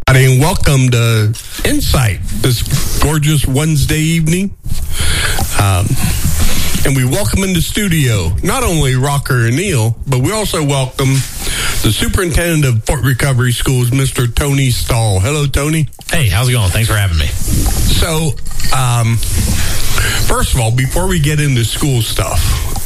And welcome to Insight this gorgeous Wednesday evening. And we welcome in the studio not only Rocker and Neil, but we also welcome the superintendent of Fort Recovery Schools, Mr. Tony Stahl. Hello, Tony. Hey, how's it going? Thanks for having me. So, first of all, before we get into school stuff,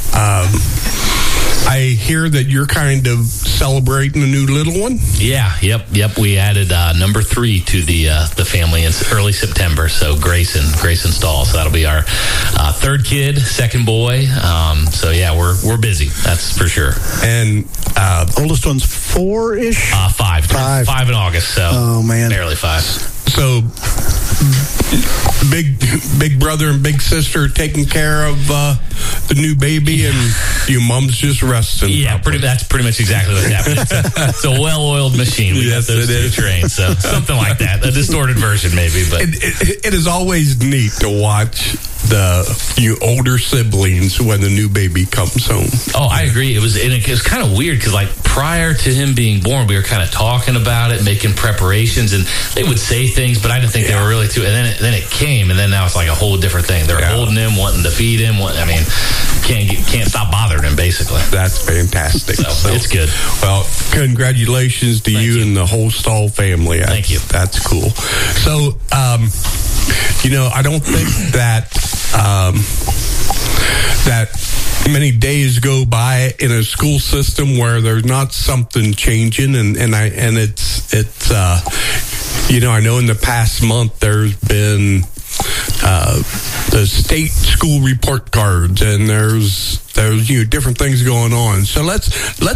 I hear that you're kind of celebrating a new little one. Yeah, yep. We added number 3 to the family in early September. So Grayson Stahl. So that'll be our third kid, second boy. So yeah, we're busy. That's for sure. And oldest one's 4-ish. 5 in August. So oh man, barely 5. So big brother and big sister taking care of the new baby, and you mom's just resting. Yeah, that's pretty much exactly what's happening. It's a well-oiled machine. We got those two trains, so something like that. A distorted version, maybe. But it is always neat to watch you older siblings when the new baby comes home. Oh, I agree. It was kind of weird because, like, prior to him being born, we were kind of talking about it, making preparations, and they would say things, but I didn't think they were really too. And then it came, and then now it's like a whole different thing. They're holding him, wanting to feed him. Can't stop bothering him, basically. That's fantastic. So it's good. Well, congratulations to you and the whole Stahl family. Thank you. That's cool. So, I don't think that many days go by in a school system where there's not something changing, and it's I know in the past month there's been the state school report cards, and there's different things going on. So let's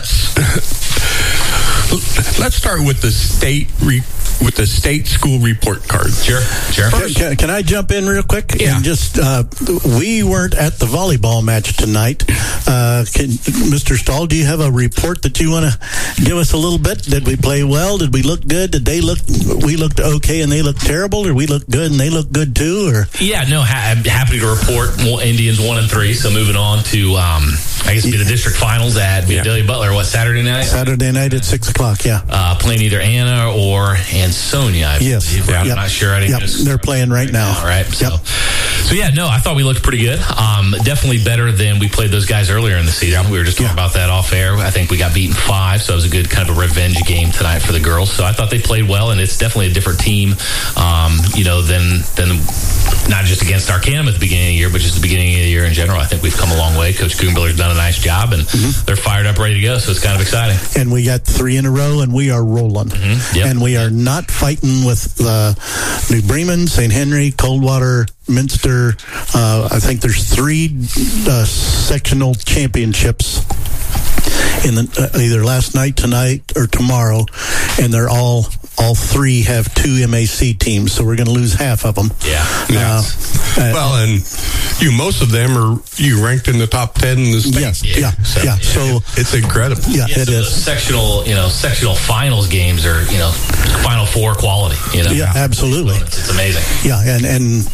start with the state school report card. Sure. Can I jump in real quick? Yeah. And just, we weren't at the volleyball match tonight. Mr. Stahl, do you have a report that you want to give us a little bit? Did we play well? Did we look good? We looked okay and they looked terrible, or we looked good and they looked good too? Or yeah, no, I'm happy to report Indians 1-3. So moving on to, I guess it'd be the district finals at Vidalia Butler. Saturday night? Saturday night at 6:00. Yeah. Playing either Anna or Ansonia. I believe. I'm not sure. They're playing right now. All right. So yeah, no, I thought we looked pretty good. Definitely better than we played those guys earlier in the season. We were just talking about that off air. I think we got beaten 5, so it was a good kind of a revenge game tonight for the girls. So I thought they played well, and it's definitely a different team, than not just against Arcanum at the beginning of the year, but just the beginning of the year in general. I think we've come a long way. Coach Goombiller's done a nice job, and they're fired up, ready to go. So it's kind of exciting. And we got 3 in a row, and we are rolling. Yep. And we are not fighting with New Bremen, St. Henry, Coldwater, Minster. I think there's 3 sectional championships in either last night, tonight, or tomorrow, and they're all 3 have 2 MAC teams, so we're going to lose half of them. Yeah. And most of them are ranked in the top 10 in the state. Yes. So it's incredible. Yeah, it is. Sectional finals games are Final Four quality. Yeah, absolutely. It's amazing. Yeah, and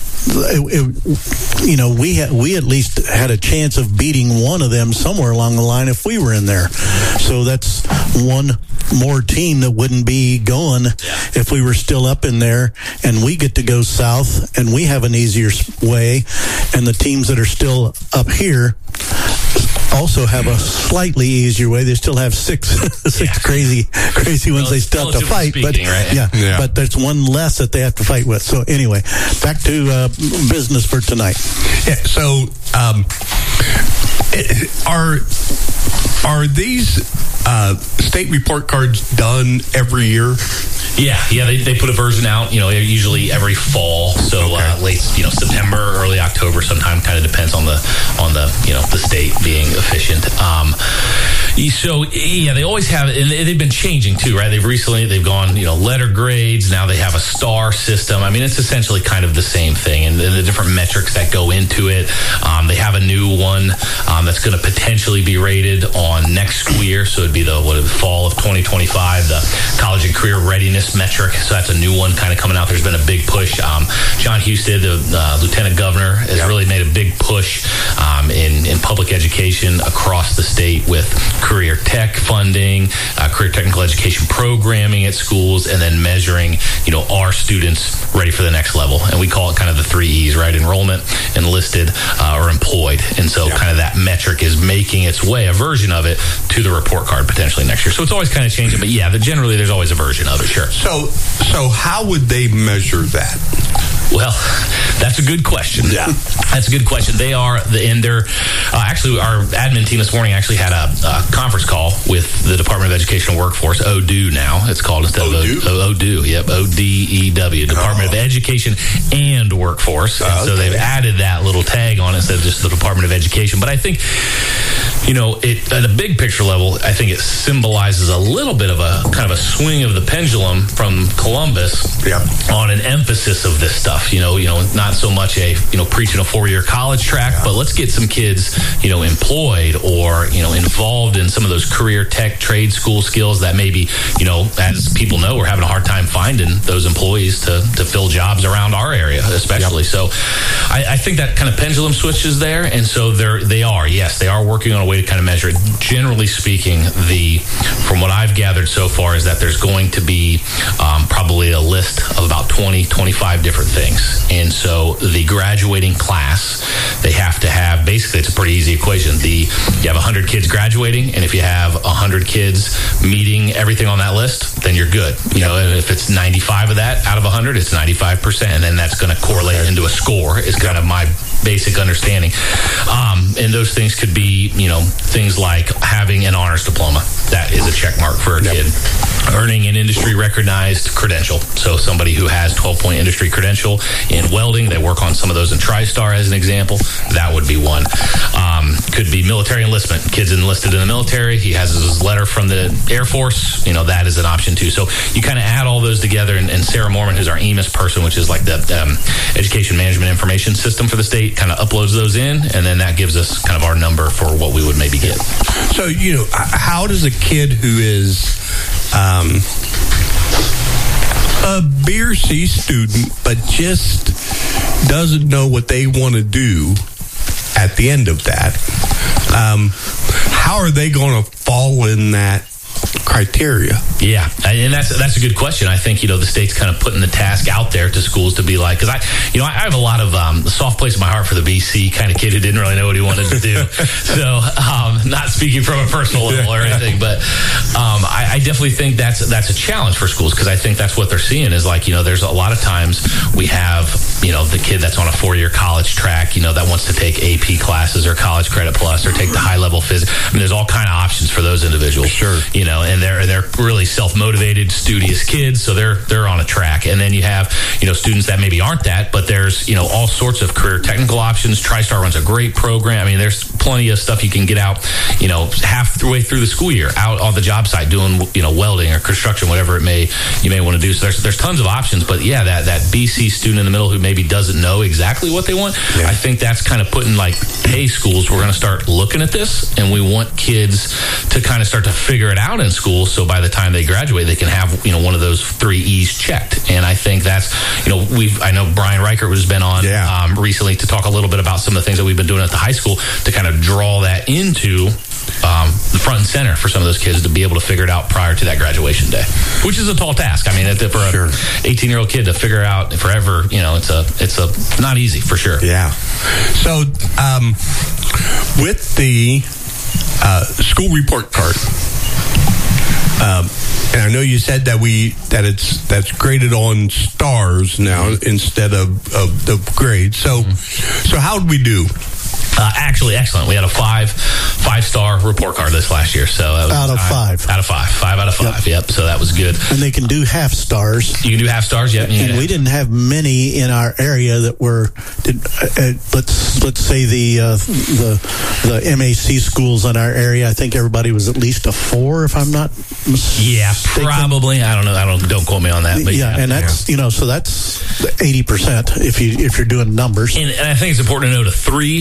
we at least had a chance of beating one of them somewhere along the line if we were in there. So that's one more team that wouldn't be going if we were still up in there, and we get to go south, and we have an easier way, and the teams that are still up here also have a slightly easier way. They still have six crazy ones they still have to fight, but but there's one less that they have to fight with. So anyway, back to business for tonight. Yeah. So are these state report cards done every year? Yeah, they put a version out, usually every fall. So late, September, early October, sometime. Kind of depends on the state being efficient. So they always have, and they've been changing too, right? They've gone, letter grades. Now they have a star system. I mean, it's essentially kind of the same thing, and the different metrics that go into it. They have a new one that's going to potentially be rated started on next school year, so it'd be the fall of 2025, the college and career readiness metric. So that's a new one kind of coming out. There's been a big push. John Husted, the Lieutenant Governor, has really made a big push in public education across the state with career tech funding, career technical education programming at schools, and then measuring, are students ready for the next level? And we call it kind of the 3 E's, right? Enrollment, enlisted, or employed. And so kind of that metric is making its way, a version of it, to the report card potentially next year. So it's always kind of changing, but generally there's always a version of it, sure. So how would they measure that? Well, that's a good question. Yeah, that's a good question. They are actually, our admin team this morning actually had a conference call with the Department of Education and Workforce, ODU now it's called, instead of ODU. Yep, ODEW, Department of Education and Workforce. And so they've added that little tag on it instead of just the Department of Education. But I think, at a big picture level, I think it symbolizes a little bit of a kind of a swing of the pendulum from Columbus on an emphasis of this stuff. Not so much preaching a 4-year college track, but let's get some kids, employed or, involved in some of those career tech trade school skills that maybe, as people know, we're having a hard time finding those employees to fill jobs around our area, especially. So I think that kind of pendulum switches there. And so they are working on a way to kind of measure it. Generally speaking, from what I've gathered so far is that there's going to be probably a list of about 20, 25 different things. And so the graduating class, they have to have, basically it's a pretty easy equation. You have 100 kids graduating, and if you have 100 kids meeting everything on that list, then you're good. If it's 95 of that out of 100, it's 95%, and then that's going to correlate into a score is kind of my basic understanding. And those things could be, things like having an honors diploma. That is a check mark for a kid. Earning an industry recognized credential. So somebody who has 12-point industry credential in welding, they work on some of those in TriStar as an example. That would be one. Could be military enlistment. Kid's enlisted in the military. He has his letter from the Air Force. That is an option too. So you kind of add all those together, and Sarah Mormon, who's our EMIS person, which is like the Education Management Information System for the state, kind of uploads those in, and then that gives us kind of our number for what we would maybe get. So, how does a kid who is a BRC student but just doesn't know what they want to do at the end of that, how are they going to fall in that criteria? Yeah, and that's a good question. I think the state's kind of putting the task out there to schools to be like, because I have a lot of a soft place in my heart for the BC kind of kid who didn't really know what he wanted to do. So not speaking from a personal level or anything, but I definitely think that's a challenge for schools, because I think that's what they're seeing is like, there's a lot of times we have the kid that's on a 4-year college track, that wants to take AP classes or College Credit Plus or take the high level physics. There's all kind of options for those individuals. Sure. And they're really self-motivated, studious kids, so they're on a track. And then you have students that maybe aren't that, but there's all sorts of career technical options. TriStar runs a great program. There's plenty of stuff you can get out halfway through the school year out on the job site doing welding or construction, whatever you may want to do. So there's tons of options. But that BC student in the middle who maybe doesn't know exactly what they want, I think that's kind of putting like, hey, schools, we're going to start looking at this, and we want kids to kind of start to figure it out in school, so by the time they graduate, they can have one of those 3 E's checked. And I think that's I know Brian Reichert has been on recently to talk a little bit about some of the things that we've been doing at the high school to kind of draw that into the front and center for some of those kids to be able to figure it out prior to that graduation day, which is a tall task. For an 18-year-old kid to figure out forever, it's not easy for sure. Yeah. So with the school report card, and I know you said that's graded on stars now instead of the grade. So how did we do? Actually, excellent. We had a five-star report card this last year. So that was out of 5. Out of 5. 5 out of 5. Yep. So that was good. And they can do half stars. You can do half stars. Yep. And we didn't have many in our area that were. Let's say the MAC schools in our area. I think everybody was at least a 4, if I'm not mistaken. Yeah, probably. I don't know. Don't quote me on that. But and that's so that's 80% if you're doing numbers. And I think it's important to note a 3 would be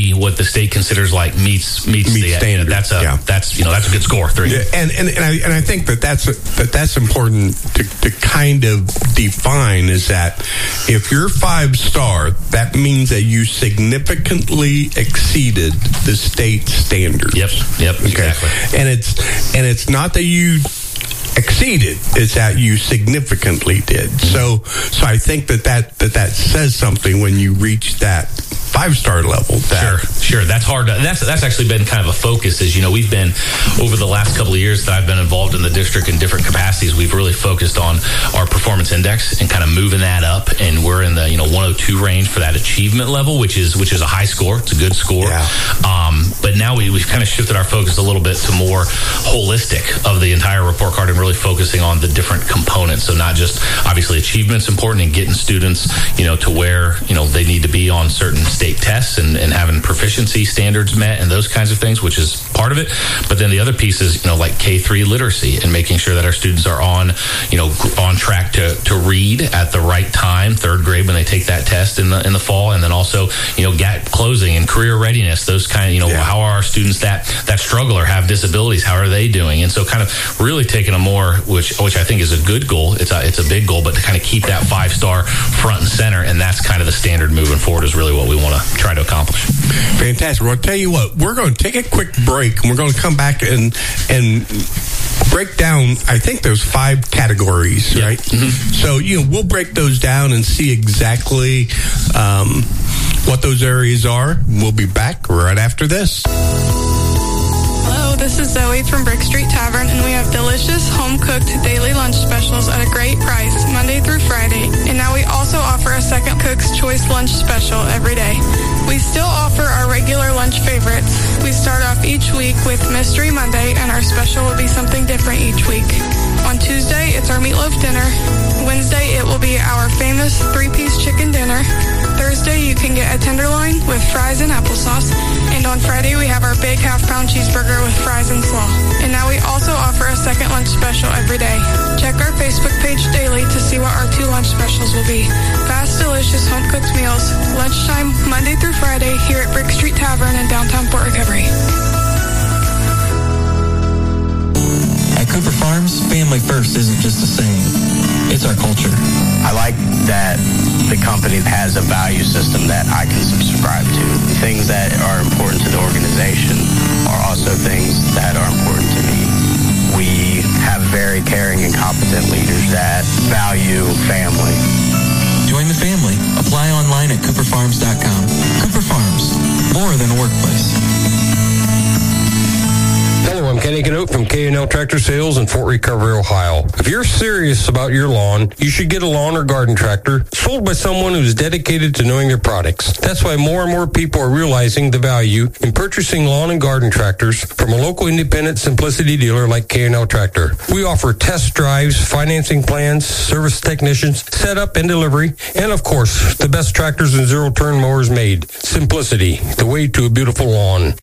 3 what the state considers like meets standard. That's a good score. 3. Yeah, and I think that's important to kind of define, is that if you're 5-star, that means that you significantly exceeded the state standard. Yep, okay. Exactly. And it's not that you exceeded, it's that you significantly did. So I think that says something when you reach that 5-star level. Sure. That's hard. That's actually been kind of a focus. Is we've been over the last couple of years that I've been involved in the district in different capacities. We've really focused on our performance index and kind of moving that up, and we're in the 102 range for that achievement level, which is a high score. It's a good score. Yeah. But now we've kind of shifted our focus a little bit to more holistic of the entire report card and really focusing on the different components. So not just obviously achievement's important and getting students to where they need to be on certain state tests and having proficiency standards met and those kinds of things, which is part of it. But then the other piece is like K-3 literacy and making sure that our students are on track to read at the right time, 3rd grade when they take that test in the fall, and then also gap closing and career readiness, those kind of how are our students that struggle or have disabilities, how are they doing? And so kind of really taking a more, which I think is a good goal. It's a big goal, but to kind of keep that 5-star front and center, and that's kind of the standard moving forward is really what we want to try to accomplish. Fantastic. Well, I'll tell you what, we're going to take a quick break, and we're going to come back and break down, I think there's 5 categories, right? Mm-hmm. So, we'll break those down and see exactly what those areas are. We'll be back right after this. Hello, this is Zoe from Brick Street Tavern, and we have delicious home-cooked daily lunch specials at a great price, Monday through Friday. And now we also offer a second Cook's Choice lunch special every day. We still offer our regular lunch favorites. We start off each week with Mystery Monday, and our special will be something different each week. On Tuesday, it's our meatloaf dinner. Wednesday, it will be our famous 3-piece chicken dinner. Thursday, you can get a tenderloin with fries and applesauce. And on Friday, we have our big half-pound cheeseburger with fries and slaw. And now we also offer a second lunch special every day. Check our Facebook page daily to see what our 2 lunch specials will be. Fast, delicious, home-cooked meals. Lunchtime, Monday through Friday, here at Brick Street Tavern in downtown Port Recovery. At Cooper Farms, family first isn't just a saying. It's our culture. I like that the company has a value system that I can subscribe to. Things that are important to the organization are also things that are important to me. We have very caring and competent leaders that value family. Join the family. Apply online at cooperfarms.com. Cooper Farms, more than a workplace. Hello, I'm Kenny Canote from K&L Tractor Sales in Fort Recovery, Ohio. If you're serious about your lawn, you should get a lawn or garden tractor sold by someone who's dedicated to knowing their products. That's why more and more people are realizing the value in purchasing lawn and garden tractors from a local independent Simplicity dealer like K&L Tractor. We offer test drives, financing plans, service technicians, setup and delivery, and of course, the best tractors and zero-turn mowers made. Simplicity, the way to a beautiful lawn.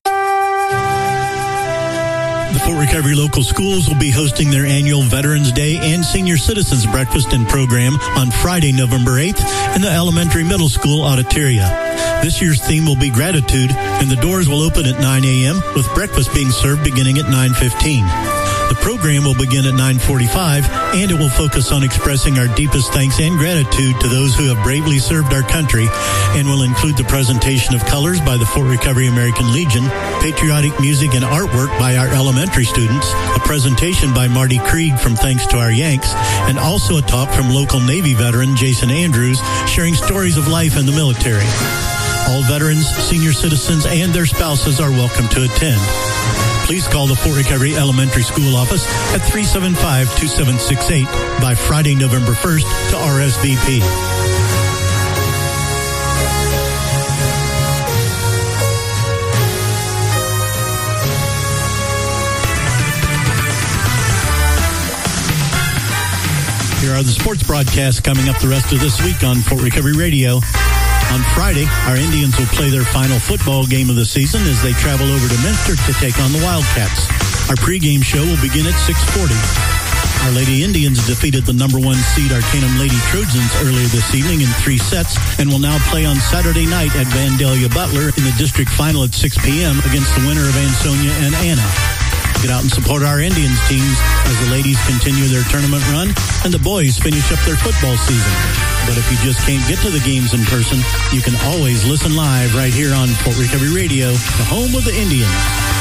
The Fort Recovery Local Schools will be hosting their annual Veterans Day and Senior Citizens Breakfast and Program on Friday, November 8th in the Elementary Middle School Auditoria. This year's theme will be gratitude, and the doors will open at 9 a.m. with breakfast being served beginning at 9:15. The program will begin at 9:45, and it will focus on expressing our deepest thanks and gratitude to those who have bravely served our country, and will include the presentation of colors by the Fort Recovery American Legion, patriotic music and artwork by our elementary students, a presentation by Marty Krieg from Thanks to Our Yanks, and also a talk from local Navy veteran Jason Andrews sharing stories of life in the military. All veterans, senior citizens, and their spouses are welcome to attend. Please call the Fort Recovery Elementary School office at 375-2768 by Friday, November 1st to RSVP. Here are the sports broadcasts coming up the rest of this week on Fort Recovery Radio. On Friday, our Indians will play their final football game of the season as they travel over to Minster to take on the Wildcats. Our pregame show will begin at 6:40. Our Lady Indians defeated the number 1 seed Arcanum Lady Trojans earlier this evening in 3 sets and will now play on Saturday night at Vandalia Butler in the district final at 6 p.m. against the winner of Ansonia and Anna. Get out and support our Indians teams as the ladies continue their tournament run and the boys finish up their football season. But if you just can't get to the games in person, you can always listen live right here on Fort Recovery Radio, the home of the Indians.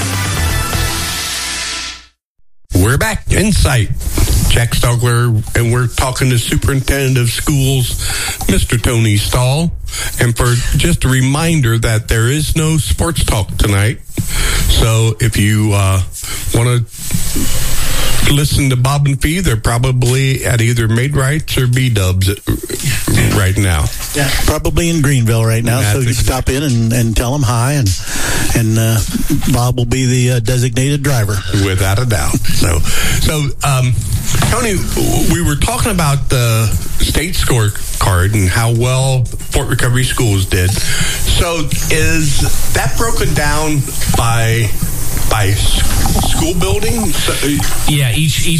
We're back. Insight. Jack Stogler, and we're talking to Superintendent of Schools, Mr. Tony Stahl. And for just a reminder that there is no sports talk tonight. So if you want to listen to Bob and Fee, they're probably at either Maid-Rights or B-Dubs right now. Yeah, probably in Greenville right now. So you stop in and tell them hi, and Bob will be the designated driver. Without a doubt. So Tony, we were talking about the state scorecard and how well Fort Recovery Schools did. So is that broken down by school building? Yeah,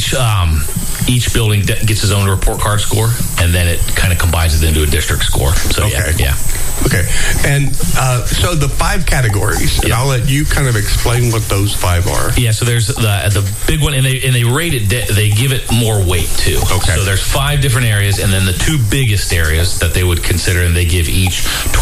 each building gets its own report card score, and then it kind of combines it into a district score. So okay. Yeah. Okay. And so the 5 categories, and I'll let you kind of explain what those 5 are. Yeah, so there's the big one, and they rate it, they give it more weight too. Okay. So there's 5 different areas, and then the 2 biggest areas that they would consider, and they give each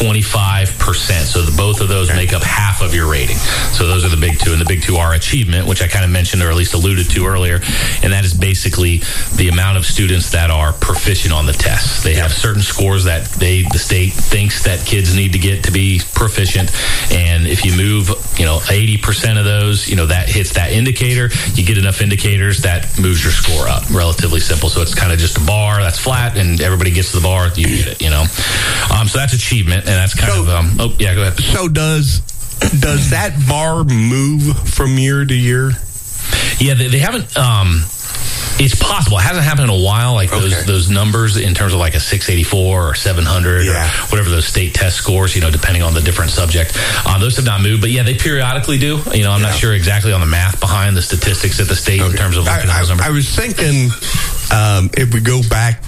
25%. So both of those make up half of your rating. So those are the big 2, and the big 2 are achievement, which I kind of mentioned or at least alluded to earlier, and that is basically the amount of students that are proficient on the tests. They have certain scores that the state thinks that kids need to get to be proficient, and if you move 80% of those, that hits that indicator. You get enough indicators that moves your score up. Relatively simple. So it's kind of just a bar that's flat and everybody gets to the bar, you get it. So that's achievement, and that's kind of go ahead. So does that bar move from year to year? Yeah, they haven't. It's possible. It hasn't happened in a while, like those numbers in terms of like a 684 or 700 or whatever those state test scores, depending on the different subject. Those have not moved, but they periodically do. I'm not sure exactly on the math behind the statistics at the state in terms of looking at those numbers. I was thinking if we go back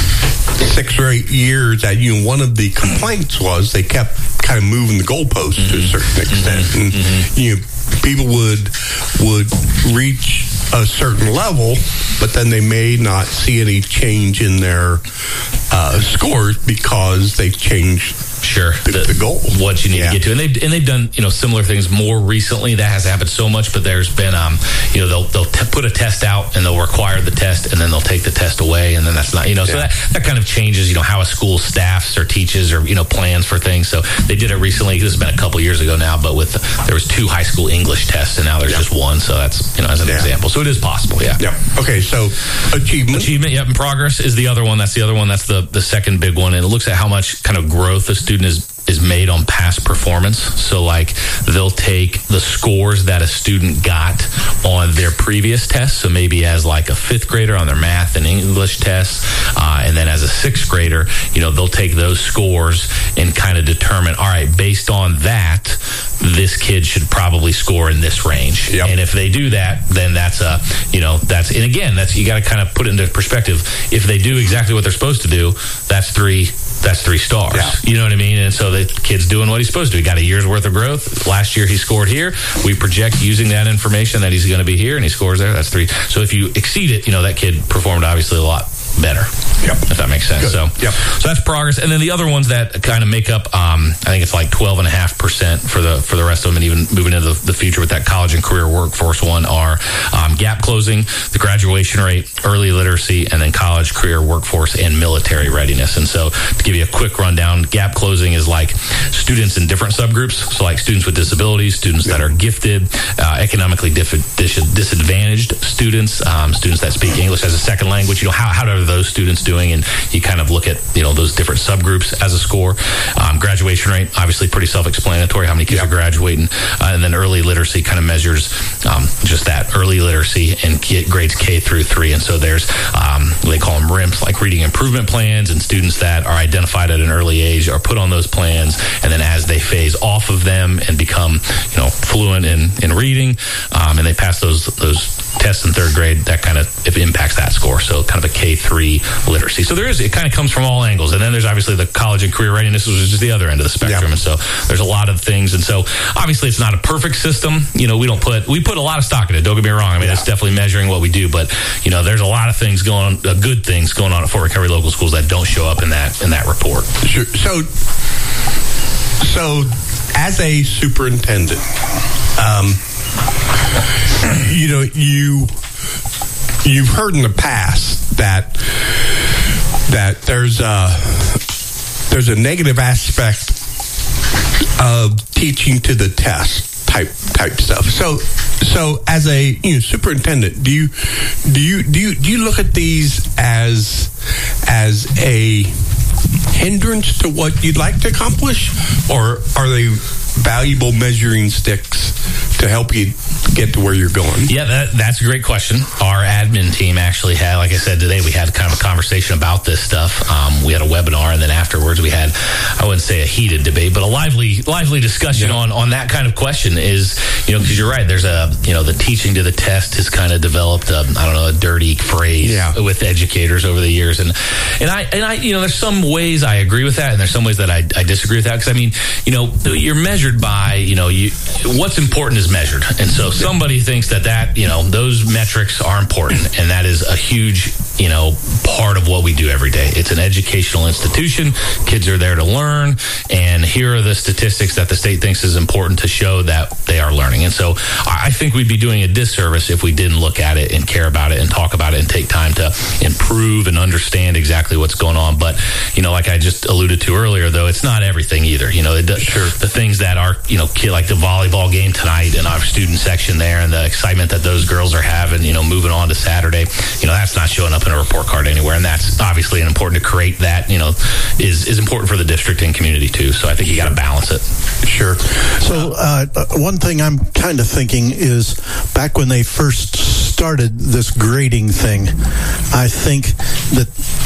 6 or 8 years, that one of the complaints was they kept kind of moving the goalposts to a certain extent, and people would reach a certain level, but then they may not see any change in their scores because they changed the goal. What you need to get to, and they've done similar things more recently. That has happened so much, but there's been they'll put a test out and they'll require the test, and then they'll take the test away, and then that's not so that kind of changes how a school staffs or teaches or plans for things. So they did it recently. This has been a couple years ago now, but there was 2 high school English tests, and now there's just 1. So that's as an example. So it is possible. Yeah. Okay. So achievement. Yep. And progress is the other one. That's the other one. That's the second big one, and it looks at how much kind of growth a student is made on past performance. So like they'll take the scores that a student got on their previous tests. So maybe as like a 5th grader on their math and English tests, and then as a 6th grader, they'll take those scores and kind of determine, all right, based on that, this kid should probably score in this range. And if they do that, then that's and again, you got to kind of put it into perspective. If they do exactly what they're supposed to do, that's 3 stars. You know what I mean? And so the kid's doing what he's supposed to. He got a year's worth of growth. Last year he scored here. We project using that information that he's going to be here, and he scores there. That's 3. So if you exceed it, that kid performed obviously a lot better. If that makes sense. Good. So that's progress. And then the other ones that kind of make up, I think it's like 12.5% for the rest of them, and even moving into the future with that college and career workforce one are gap closing, the graduation rate, early literacy, and then college, career workforce, and military readiness. And so to give you a quick rundown, gap closing is like students in different subgroups. So like students with disabilities, students that are gifted, economically disadvantaged students, students that speak English as a second language. However are those students doing? And you kind of look at, those different subgroups as a score. Graduation rate, obviously pretty self-explanatory, how many kids are graduating. And then early literacy kind of measures just that early literacy and grades K through 3. And so there's, they call them RIMPs, like reading improvement plans, and students that are identified at an early age are put on those plans. And then as they phase off of them and become, fluent in reading, and they pass those tests in third grade, that kind of it impacts that score. So kind of a K3 literacy. So it kind of comes from all angles. And then there's obviously the college and career readiness, which is just the other end of the spectrum. And so there's a lot of things. And so obviously it's not a perfect system. We put a lot of stock in it. Don't get me wrong. I mean, it's definitely measuring what we do, but there's a lot of things going on, good things going on at Fort Recovery Local Schools that don't show up in that report. Sure. So as a superintendent, you've heard in the past that there's a negative aspect of teaching to the test type stuff. So as a superintendent, do you look at these as a hindrance to what you'd like to accomplish, or are they valuable measuring sticks to help you get to where you're going? Yeah, that's a great question. Our admin team actually had, like I said today, we had kind of a conversation about this stuff. We had a webinar, and then afterwards we had, I wouldn't say a heated debate, but a lively discussion on that kind of question. Is because you're right. There's the teaching to the test has kind of developed a dirty phrase with educators over the years, and I there's some ways I agree with that, and there's some ways that I disagree with that, because I mean you're measured by what's important is measured, and so somebody thinks that those metrics are important, and that is a huge part of what we do every day. It's an educational institution. Kids are there to learn, and here are the statistics that the state thinks is important to show that they are learning. And so I think we'd be doing a disservice if we didn't look at it and care about it and talk about it and take time to improve and understand exactly what's going on. But like I just alluded to earlier, though, it's not everything either. The things that are like the volleyball game tonight and our student section there, and the excitement that those girls are having, moving on to Saturday, that's not showing up in a report card anywhere. And that's obviously important to create that, is important for the district and community too. So I think you got to balance it. Sure. So one thing I'm kind of thinking is, back when they first started this grading thing, I think that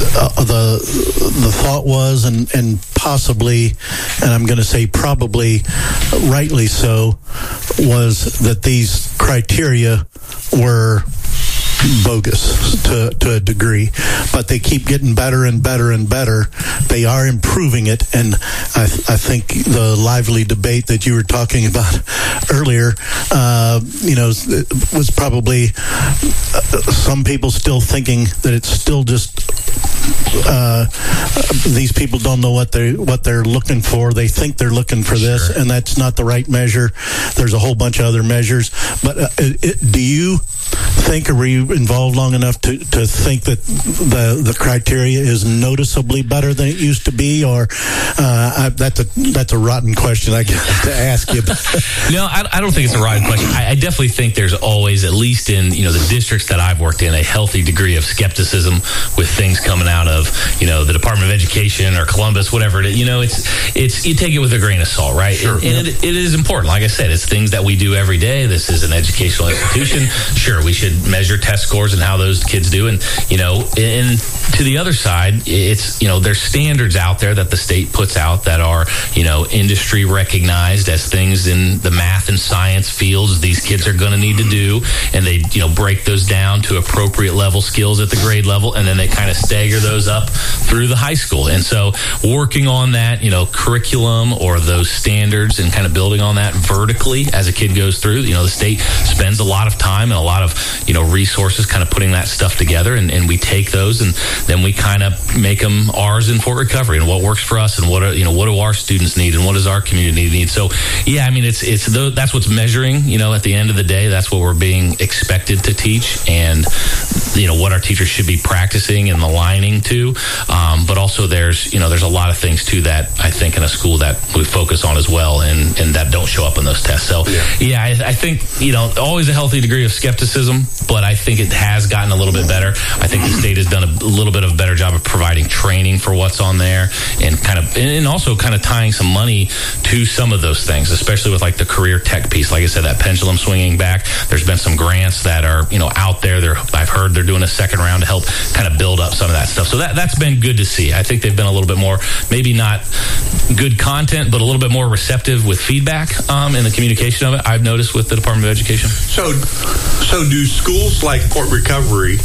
the thought was, and possibly, and I'm going to say probably rightly so, was that these criteria were bogus to a degree, but they keep getting better and better and better. They are improving it, and I think the lively debate that you were talking about earlier, was probably some people still thinking that it's still just these people don't know what they're looking for. They think they're looking for this, and that's not the right measure. There's a whole bunch of other measures. But do you think, or were you involved long enough to think that the criteria is noticeably better than it used to be, or that's a rotten question I got to ask you? No, I don't think it's a rotten question. I definitely think there's always, at least in the districts that I've worked in, a healthy degree of skepticism with things coming out of the Department of Education or Columbus, whatever it is. It's you take it with a grain of salt, right? Sure. And it is important. Like I said, it's things that we do every day. This is an educational institution. Sure, we should measure test scores and how those kids do, and and to the other side, it's there's standards out there that the state puts out that are industry recognized as things in the math and science fields these kids are going to need to do, and they break those down to appropriate level skills at the grade level, and then they kind of stagger those up through the high school. And so working on that curriculum or those standards and kind of building on that vertically as a kid goes through, the state spends a lot of time and a lot of resources kind of putting that stuff together, and we take those and then we kind of make them ours in Fort Recovery, and what works for us, and what do our students need, and what does our community need. So yeah, I mean it's that's what's measuring. At the end of the day, that's what we're being expected to teach, and what our teachers should be practicing and aligning to. But also there's a lot of things too that I think in a school that we focus on as well, and that don't show up in those tests. So yeah, I think always a healthy degree of skepticism, but I think it has gotten a little bit better. I think the state has done a little bit of a better job of providing training for what's on there, and also kind of tying some money to some of those things, especially with like the career tech piece. Like I said, that pendulum swinging back. There's been some grants that are out there. I've heard they're doing a second round to help kind of build up some of that stuff. So that's been good to see. I think they've been a little bit more, maybe not good content, but a little bit more receptive with feedback in the communication of it, I've noticed with the Department of Education. So do schools like Fort Recovery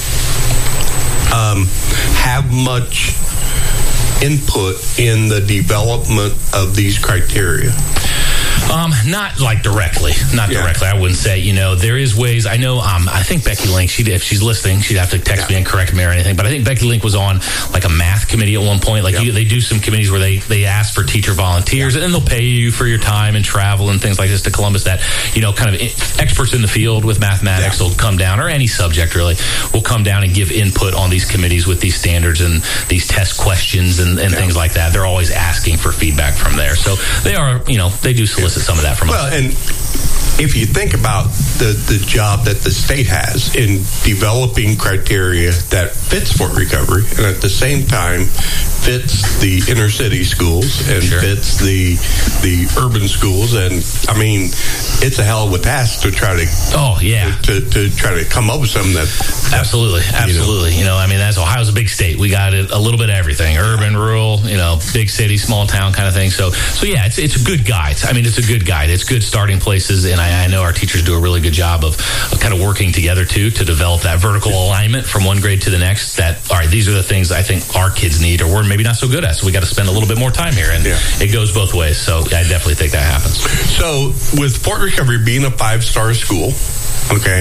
have much input in the development of these criteria? Not like directly. Not directly, I wouldn't say. There is ways. I know, I think Becky Link, if she's listening, she'd have to text me and correct me or anything, but I think Becky Link was on like a math committee at one point. Like they do some committees where they ask for teacher volunteers, and then they'll pay you for your time and travel and things like this to Columbus that, kind of experts in the field with mathematics will come down, or any subject really, will come down and give input on these committees with these standards and these test questions and things like that. They're always asking for feedback from there. So they are, they do solicit some of that from us. Well, and if you think about the job that the state has in developing criteria that fits Fort Recovery, and at the same time fits the inner city schools and fits the urban schools, and I mean, it's a hell of a task to try to to try to come up with something that absolutely. I mean, Ohio's a big state. We got a little bit of everything: urban, rural, big city, small town kind of thing. So yeah, it's a good guide. I mean, it's a good guide. It's good starting places, and I know our teachers do a really good job of kind of working together too to develop that vertical alignment from one grade to the next. That all right, these are the things I think our kids need, or we're maybe not so good at. So we got to spend a little bit more time here, and it goes both ways. So I definitely think that happens. So with Fort Recovery being a 5-star school, okay.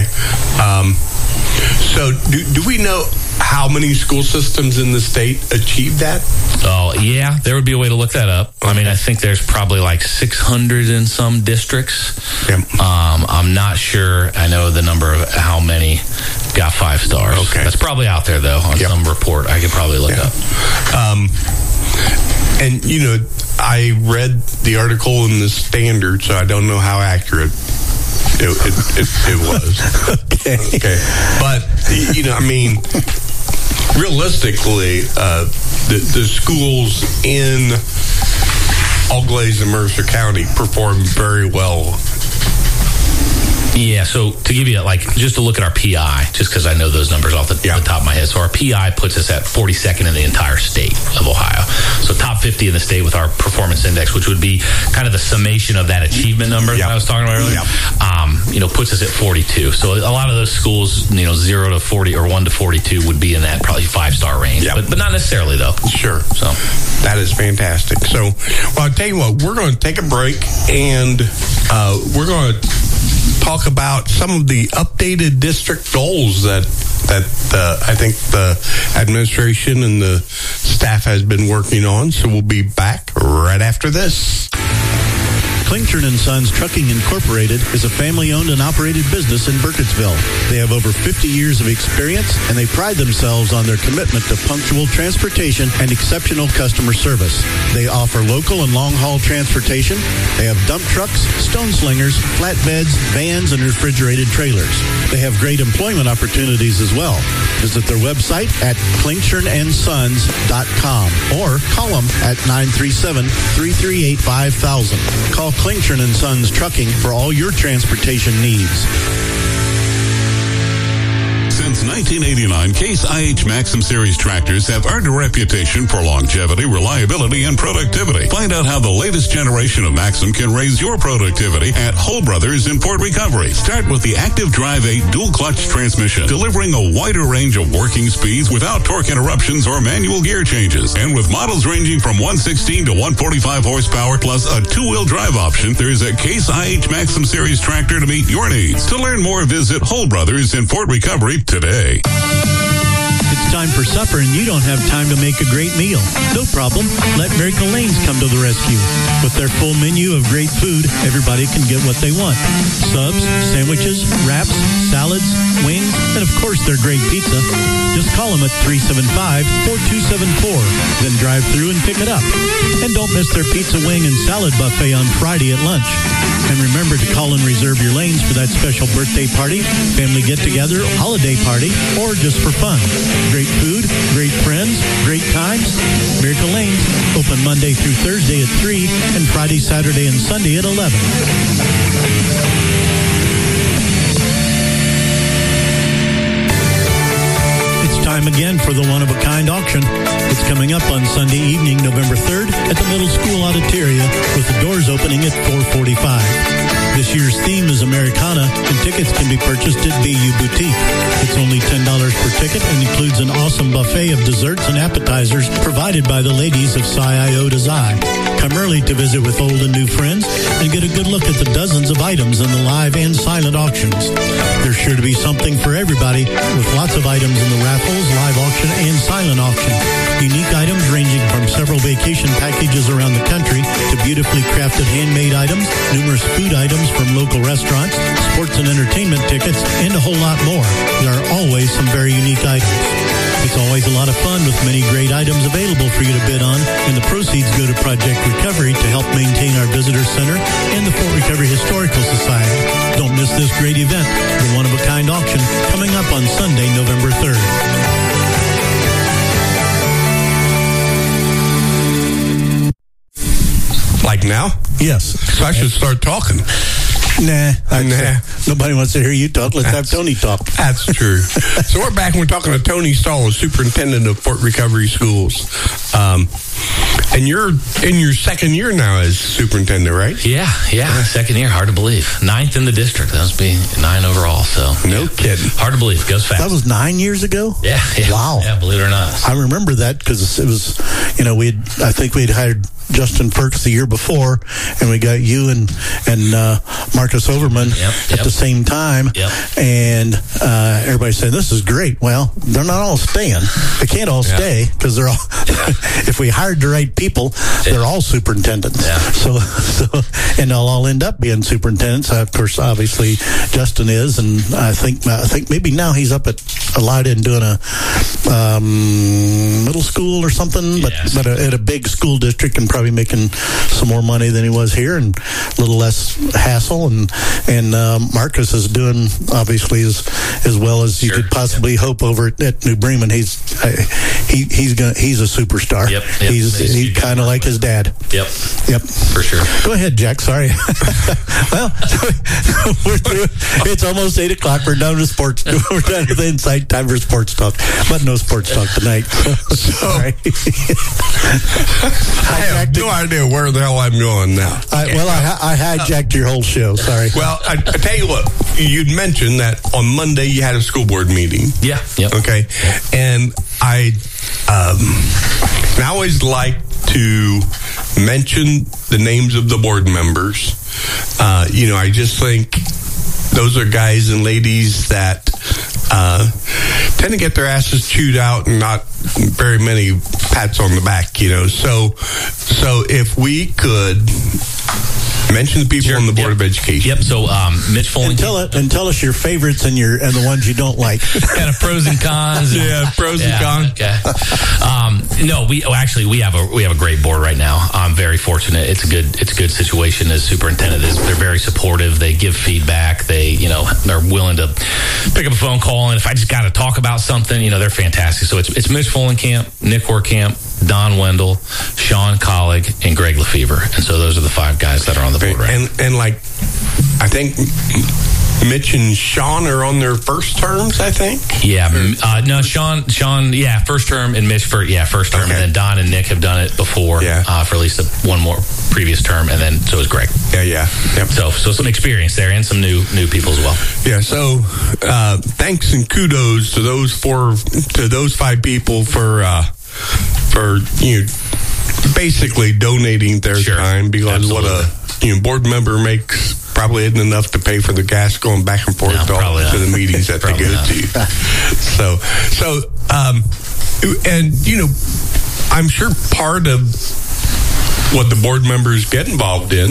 So do we know how many school systems in the state achieve that? Oh, yeah, there would be a way to look that up. I mean, I think there's probably like 600 in some districts. Yep. I'm not sure. I know the number of how many got 5 stars. Okay. That's probably out there, though, on some report. I could probably look up. And, I read the article in the Standard, so I don't know how accurate it was. Okay. But, I mean, realistically, the schools in Auglaize and Mercer County perform very well. Yeah, so to give you just to look at our PI, just because I know those numbers off the top of my head. So our PI puts us at 42nd in the entire state of Ohio. So top 50 in the state with our performance index, which would be kind of the summation of that achievement number that I was talking about earlier. Puts us at 42. So a lot of those schools, 0 to 40 or 1 to 42 would be in that probably 5-star range, but not necessarily though. Sure. So that is fantastic. So, well, I'll tell you what, we're going to take a break, and we're going to talk about some of the updated district goals that I think the administration and the staff has been working on. So we'll be back right after this. Klingshirn & Sons Trucking Incorporated is a family-owned and operated business in Burkittsville. They have over 50 years of experience, and they pride themselves on their commitment to punctual transportation and exceptional customer service. They offer local and long-haul transportation. They have dump trucks, stone slingers, flatbeds, vans, and refrigerated trailers. They have great employment opportunities as well. Visit their website at klingshirnandsons.com or call them at 937-338-5000. Call Klingshirn & Sons Trucking for all your transportation needs. Since 1989, Case IH Maxim Series tractors have earned a reputation for longevity, reliability, and productivity. Find out how the latest generation of Maxim can raise your productivity at Hull Brothers in Fort Recovery. Start with the Active Drive 8 dual-clutch transmission, delivering a wider range of working speeds without torque interruptions or manual gear changes. And with models ranging from 116 to 145 horsepower plus a 2-wheel drive option, there's a Case IH Maxim Series tractor to meet your needs. To learn more, visit Hull Brothers in Fort Recovery today. It's It's time for supper and you don't have time to make a great meal. No problem. Let Miracle Lanes come to the rescue. With their full menu of great food, everybody can get what they want. Subs, sandwiches, wraps, salads, wings, and of course their great pizza. Just call them at 375-4274. Then drive through and pick it up. And don't miss their pizza, wing, and salad buffet on Friday at lunch. And remember to call and reserve your lanes for that special birthday party, family get-together, holiday party, or just for fun. Great food, great friends, great times. Miracle Lanes, open Monday through Thursday at 3 and Friday, Saturday, and Sunday at 11. It's time again for the one-of-a-kind auction. It's coming up on Sunday evening, November 3rd at the Middle School Auditoria with the doors opening at 4:45. This year's theme is Americana, and tickets can be purchased at BU Boutique. It's only $10 per ticket and includes an awesome buffet of desserts and appetizers provided by the ladies of Psi Iota Xi. Come early to visit with old and new friends and get a good look at the dozens of items in the live and silent auctions. There's sure to be something for everybody with lots of items in the raffles, live auction, and silent auction. Unique items ranging from several vacation packages around the country to beautifully crafted handmade items, numerous food items from local restaurants, sports and entertainment tickets, and a whole lot more. There are always some very unique items. It's always a lot of fun with many great items available for you to bid on, and the proceeds go to Project Recovery to help maintain our visitor center and the Fort Recovery Historical Society. Don't miss this great event, the one-of-a-kind auction, coming up on Sunday, November 3rd. Like now? Yes. So I should start talking. Nah. Nobody wants to hear you talk. Let's have Tony talk. That's true. So we're back and we're talking to Tony Stahl, superintendent of Fort Recovery Schools. And you're in your second year now as superintendent, right? Yeah. Second year, hard to believe. 9th in the district. That must be 9 overall. So no kidding. Hard to believe. It goes fast. That was 9 years ago? Yeah. Wow. Yeah, believe it or not. I remember that because it was, I think we'd hired Justin Perks the year before, and we got you and Marcus Overman at the same time. Yep. And everybody said, this is great. Well, they're not all staying. They can't all stay because they're all, if we hired the right people, they're all superintendents. Yeah. So, and they'll all end up being superintendents. Of course, obviously, Justin is, and I think maybe now he's up at Elida and doing a middle school or something, but at a big school district and probably making some more money than he was here and a little less hassle. And Marcus is doing obviously as well as you could possibly hope over at New Bremen. He's a superstar. Yep. He's kind of like his dad. Yep. For sure. Go ahead, Jack. Sorry. Well, we're through. It's almost 8:00. We're done with sports. We're done with Insight. Time for sports talk, but no sports talk tonight. Sorry. I have no idea where the hell I'm going now. I hijacked your whole show. Sorry. Well, I tell you what. You'd mentioned that on Monday you had a school board meeting. Yeah. Yep. Okay. And I always like to mention the names of the board members. I just think those are guys and ladies that tend to get their asses chewed out and not very many pats on the back, So if we could mention the people on the Board of Education. Yep. So Mitch Foley. And tell us your favorites and the ones you don't like. Kind of pros and cons. Pros and cons. Okay. No, we have a great board right now. I'm very fortunate. It's a good situation as superintendent. They're very supportive. They give feedback. They're willing to pick up a phone call, and if I just got to talk about something, they're fantastic. So it's Mitch Folenkamp, Nick Horkamp, Don Wendell, Sean Collig, and Greg Lefevre. And so those are the 5 guys that are on the board right now. And I think Mitch and Sean are on their first terms, I think. Yeah. No, Sean, first term, and Mitch first term. Okay. And then Don and Nick have done it before for at least one more previous term, and then so is Greg. Yeah. Yep. So some experience there and some new people as well. Yeah, so thanks and kudos to those 5 people for basically donating their time, because what a board member makes probably isn't enough to pay for the gas going back and forth to the meetings that they go to. And I'm sure part of what the board members get involved in,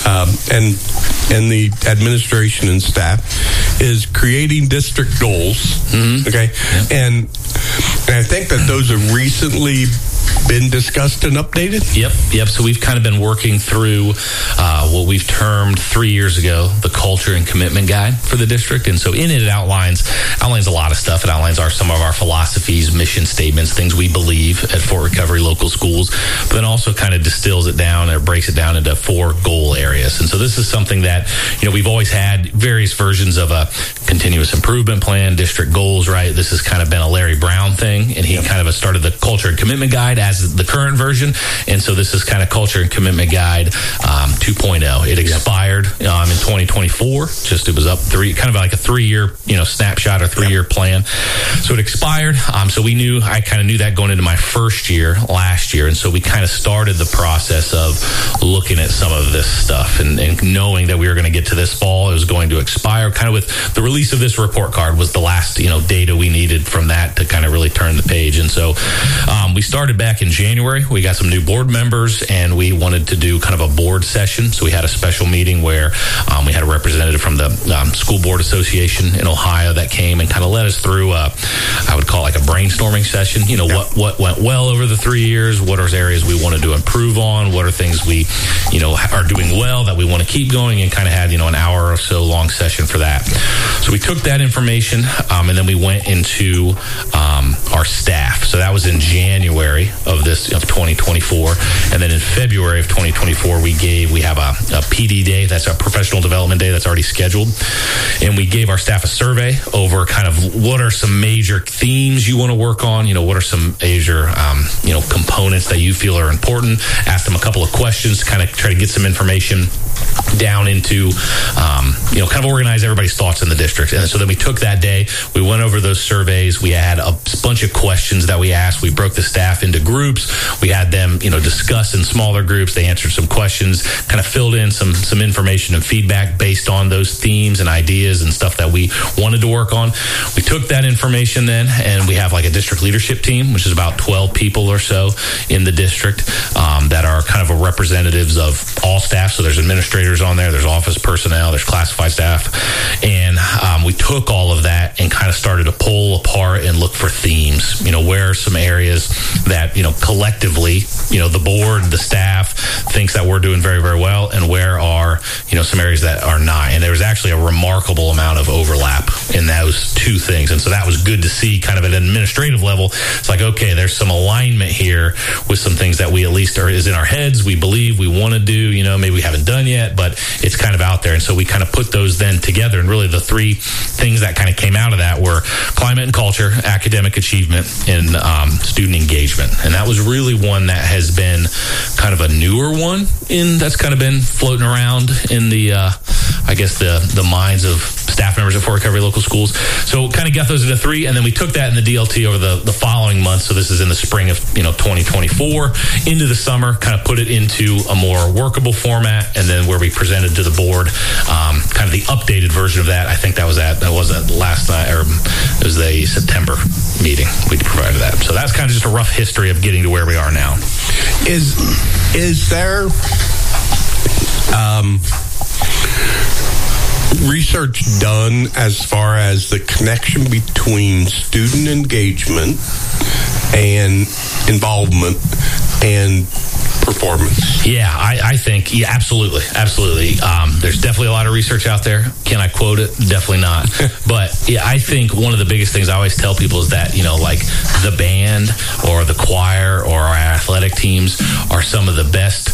and the administration and staff, is creating district goals. Mm-hmm. Okay, and I think that those have recently been discussed and updated. Yep. So we've kind of been working through what we've termed 3 years ago the culture and commitment guide for the district. And so in it outlines a lot of stuff. It outlines some of our philosophies, mission statements, things we believe at Fort Recovery Local Schools, but then also kind of distills it down or breaks it down into 4 goal areas. And so this is something that we've always had various versions of a continuous improvement plan, district goals, right? This has kind of been a Larry Brown thing, and he kind of started the culture and commitment guide as the current version. And so this is kind of culture and commitment guide 2.0. It expired in 2024. It was up kind of like a 3-year snapshot or 3-year plan. So it expired. So I kind of knew that going into my first year last year. And so we kind of started the process of looking at some of this stuff and knowing that we were going to get to this fall. It was going to expire. Kind of with the release of this report card was the last data we needed from that to kind of really turn the page. And so we started back in January. We got some new board members, and we wanted to do kind of a board session. So we had a special meeting where we had a representative from the School Board Association in Ohio that came and kind of led us through I would call like a brainstorming session. What went well over the 3 years? What are areas we wanted to improve on? What are things we are doing well that we want to keep going? And kind of had an hour or so long session for that. So we took that information and then we went into our staff. So that was in January of 2024, and then in February of 2024 we have a PD day. That's a professional development day that's already scheduled, and we gave our staff a survey over kind of what are some major themes you want to work on. What are some major components that you feel are important. Asked them a couple of questions to kind of try to get some information down into kind of organize everybody's thoughts in the district. And so then we took that day, we went over those surveys, we had a bunch of questions that we asked, we broke the staff into groups, we had them discuss in smaller groups, they answered some questions, kind of filled in some information and feedback based on those themes and ideas and stuff that we wanted to work on. We took that information then, and we have like a district leadership team, which is about 12 people or so in the district that are kind of representatives of all staff. So there's administrators on there, there's office personnel, there's classified staff, and we took all of that and kind of started to pull apart and look for themes. Where are some areas that collectively the board, the staff thinks that we're doing very, very well, and where are some areas that are not. And there was actually a remarkable amount of overlap in those two things, and so that was good to see. Kind of at an administrative level, it's like, okay, there's some alignment here with some things that we at least is in our heads, we believe we want to do, maybe we haven't done yet, but it's kind of out there. And so we kind of put those then together, and really the 3 things that kind of came out of that were climate and culture, academic achievement, and student engagement. And that was really one that has been kind of a newer one that's kind of been floating around in the the minds of staff members at Fort Recovery Local Schools. So kind of got those into 3, and then we took that in the DLT over the following month. So this is in the spring of 2024 into the summer, kind of put it into a more workable format, and then where we presented to the board kind of the updated version of that. I think that was last night, or it was the September meeting we provided that. So that's kind of just a rough history of getting to where we are now. Is there research done as far as the connection between student engagement and involvement and performance? Yeah, I think, absolutely. There's definitely a lot of research out there. Can I quote it? Definitely not. But yeah, I think one of the biggest things I always tell people is that, like the band or the choir or our athletic teams are some of the best,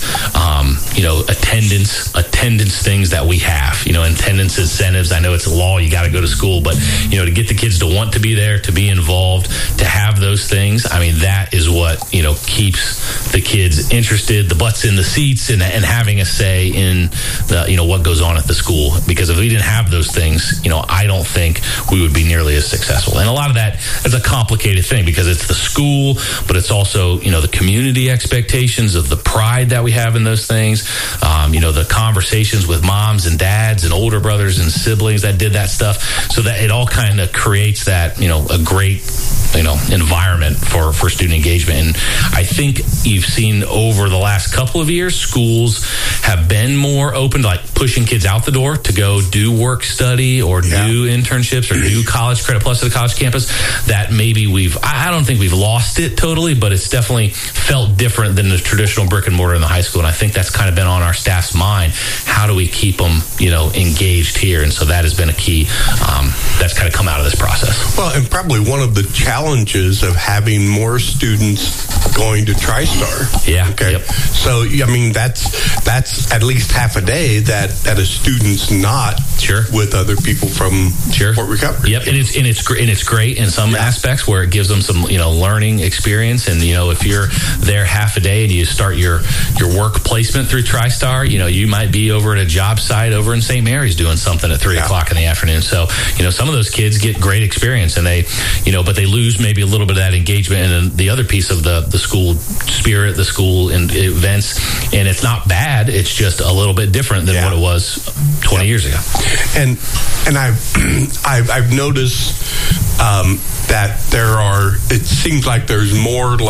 attendance things that we have, attendance incentives. I know it's a law, you got to go to school, but, to get the kids to want to be there, to be involved, to have those things, I mean, that is what, keeps the kids interested, the butts in the seats, and having a say in the, what goes on at the school. Because if we didn't have those things, I don't think we would be nearly as successful. And a lot of that is a complicated thing because it's the school, but it's also, the community expectations of the pride that we have in those things. The conversations with moms and dads and older brothers and siblings that did that stuff, so that it all kind of creates that, a great, environment for student engagement. And I think you've seen over the last couple of years, schools have been more open to pushing kids out the door to go do work study or do internships or do college credit plus at the college campus. That maybe I don't think we've lost it totally, but it's definitely felt different than the traditional brick and mortar in the high school. And I think that's kind of been on our staff's mind. How do we keep them, engaged here? And so that has been a key. That's kind of come out of this process. Well, and probably one of the challenges of having more students going to TriStar. Yeah. Okay. Yep. So, that's at least half a day that a student's not with other people from Fort Recovery. Yep. And it's great in some aspects where it gives them some, learning experience. And, if you're there half a day and you start your work placement through TriStar, you might be over at a job site over in St. Mary's doing something at 3 o'clock in the afternoon. So, some of those kids get great experience and they, but they lose maybe a little bit of that engagement. And then the other piece of the school spirit, the school and events, and it's not bad. It's just a little bit different than what it was 20 years ago. And I've noticed that it seems like there's more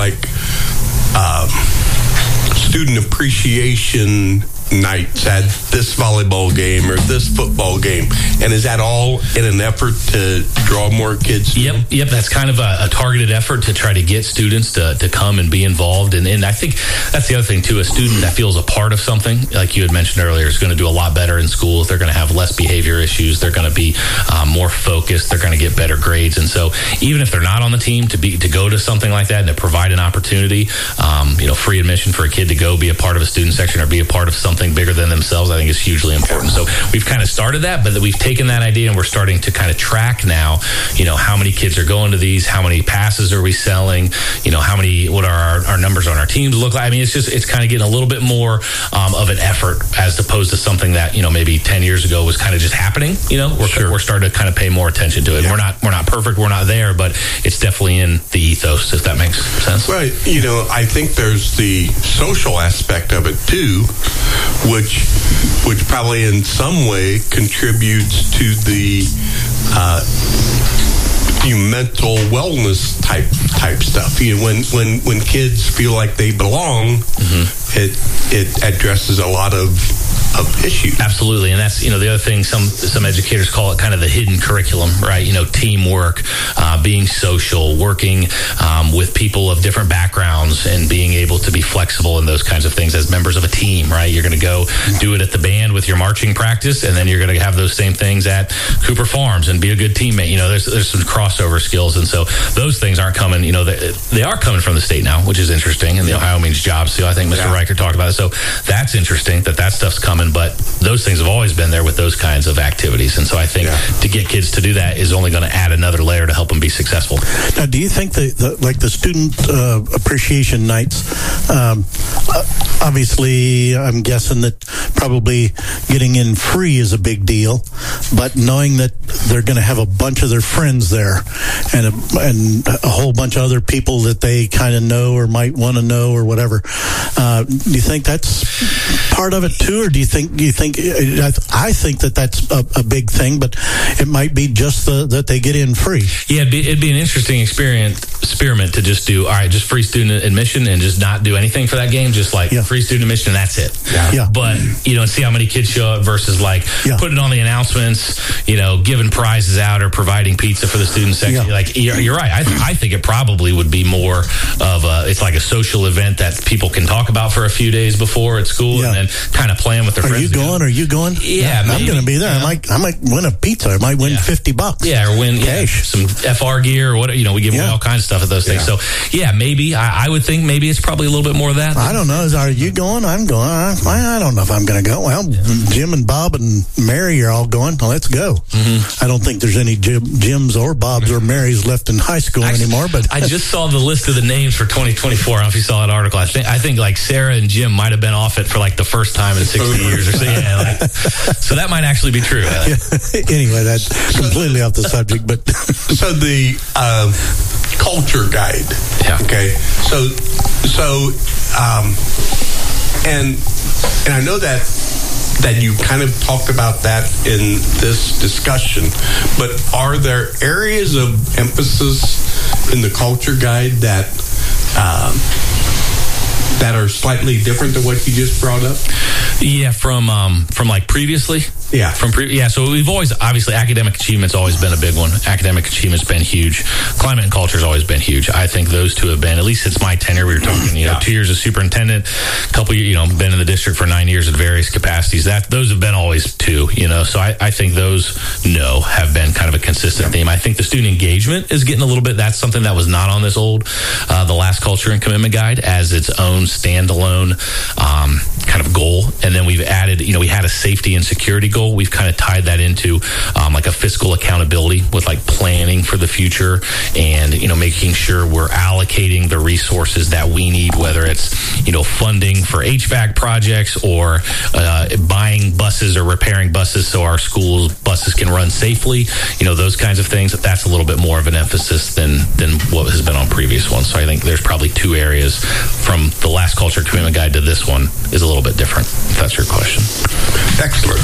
student appreciation nights at this volleyball game or this football game, and is that all in an effort to draw more kids? Yep. That's kind of a targeted effort to try to get students to come and be involved. And I think that's the other thing too. A student that feels a part of something, like you had mentioned earlier, is going to do a lot better in school. They're going to have less behavior issues. They're going to be more focused. They're going to get better grades. And so even if they're not on the team, to go to something like that and to provide an opportunity, free admission for a kid to go be a part of a student section or be a part of something bigger than themselves, I think is hugely important. So we've kind of started that, but we've taken that idea and we're starting to kind of track now, how many kids are going to these, how many passes are we selling, what are our numbers on our teams look like. I mean, it's kind of getting a little bit more of an effort as opposed to something that, maybe 10 years ago was kind of just happening. We're starting to kind of pay more attention to it. Yeah. We're not perfect. We're not there, but it's definitely in the ethos, if that makes sense. Well, I think there's the social aspect of it too, which probably in some way contributes to the mental wellness type stuff. When kids feel like they belong, it addresses a lot of issues. Absolutely. And that's, the other thing, some educators call it kind of the hidden curriculum, right? Teamwork, being social, working with people of different backgrounds and being able to be flexible in those kinds of things as members of a team, right? You're going to go do it at the band with your marching practice, and then you're going to have those same things at Cooper Farms and be a good teammate. There's some crossover skills. And so those things aren't coming, they are coming from the state now, which is interesting. And the Ohio Means Jobs, too. I think Mr. Riker talked about it. So that's interesting that stuff's coming. But those things have always been there with those kinds of activities. And so I think to get kids to do that is only going to add another layer to help them be successful. Now, do you think the student appreciation nights, obviously, I'm guessing that probably getting in free is a big deal, but knowing that they're going to have a bunch of their friends there and a whole bunch of other people that they kind of know or might want to know or whatever, do you think that's part of it too, or do you think I think that's a big thing, but it might be just that they get in free. Yeah, it'd be an interesting experiment to just do just free student admission and just not do anything for that game, just free student admission and that's it. Yeah. But and see how many kids show up versus putting on the announcements, giving prizes out or providing pizza for the student section. Yeah. You're right. I think it probably would be more of it's like a social event that people can talk about for a few days before at school and then kind of plan with their friends. Are you going? Yeah, I'm going to be there. I might win a pizza. I might win $50. Yeah, or win cash. Some FR gear or whatever. We give away all kinds of stuff. stuff at those things. So, yeah, maybe. I would think maybe it's probably a little bit more of that. I don't know. Are you going? I'm going. I don't know if I'm going to go. Well, Jim and Bob and Mary are all going. Well, let's go. I don't think there's any Jims or Bobs or Marys left in high school anymore. But I just saw the list of the names for 2024. I don't know if you saw that article. I think like Sarah and Jim might have been off it for like the first time in 60 years or so. Yeah, so that might actually be true. Anyway, that's completely off the subject. But so the culture guide. Yeah. Okay. And I know that you kind of talked about that in this discussion, but are there areas of emphasis in the culture guide that are slightly different than what you just brought up? Yeah, from like previously. Yeah. So we've always, obviously, academic achievement's always been a big one. Academic achievement's been huge. Climate and culture's always been huge. I think those two have been, at least since my tenure, we were talking, 2 years as superintendent, a couple years, been in the district for 9 years at various capacities. Those have been always two, so I think those, have been kind of a consistent theme. I think the student engagement is getting a little bit, that's something that was not on this old, the last culture and commitment guide as its own standalone, kind of goal. And then we've added, we had a safety and security goal. We've kind of tied that into like a fiscal accountability with like planning for the future and, making sure we're allocating the resources that we need, whether it's, funding for HVAC projects or buying buses or repairing buses so our school buses can run safely, those kinds of things. That's a little bit more of an emphasis than what has been on previous ones. So I think there's probably two areas from the last culture commitment guide to this one is a little bit different, if that's your question. Excellent.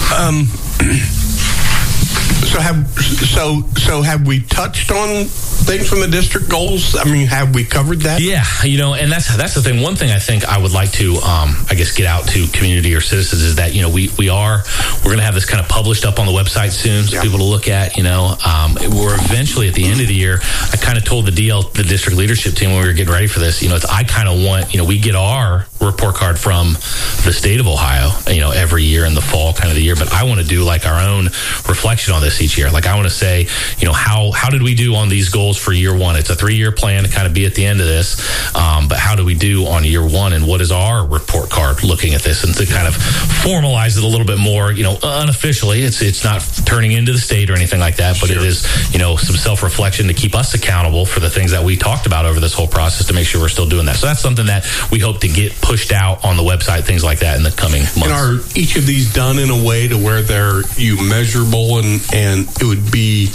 So have we touched on things from the district goals? I mean, have we covered that? Yeah, and that's the thing. One thing I think I would like to, get out to community or citizens is that, we're going to have this kind of published up on the website soon for people to look at, we're eventually at the end of the year. I kind of told the district leadership team when we were getting ready for this, I kind of want, we get our report card from the state of Ohio, every year in the fall kind of the year, but I want to do like our own reflection on this each year. Like I want to say, how did we do on these goals for year one? It's a 3-year plan to kind of be at the end of this. But how do we do on year one? And what is our report card looking at this? And to kind of formalize it a little bit more, unofficially, it's not turning into the state or anything like that, but it is, some self-reflection to keep us accountable for the things that we talked about over this whole process to make sure we're still doing that. So that's something that we hope to get pushed out on the website, things like that in the coming months. And are each of these done in a way to where they're measurable and it would be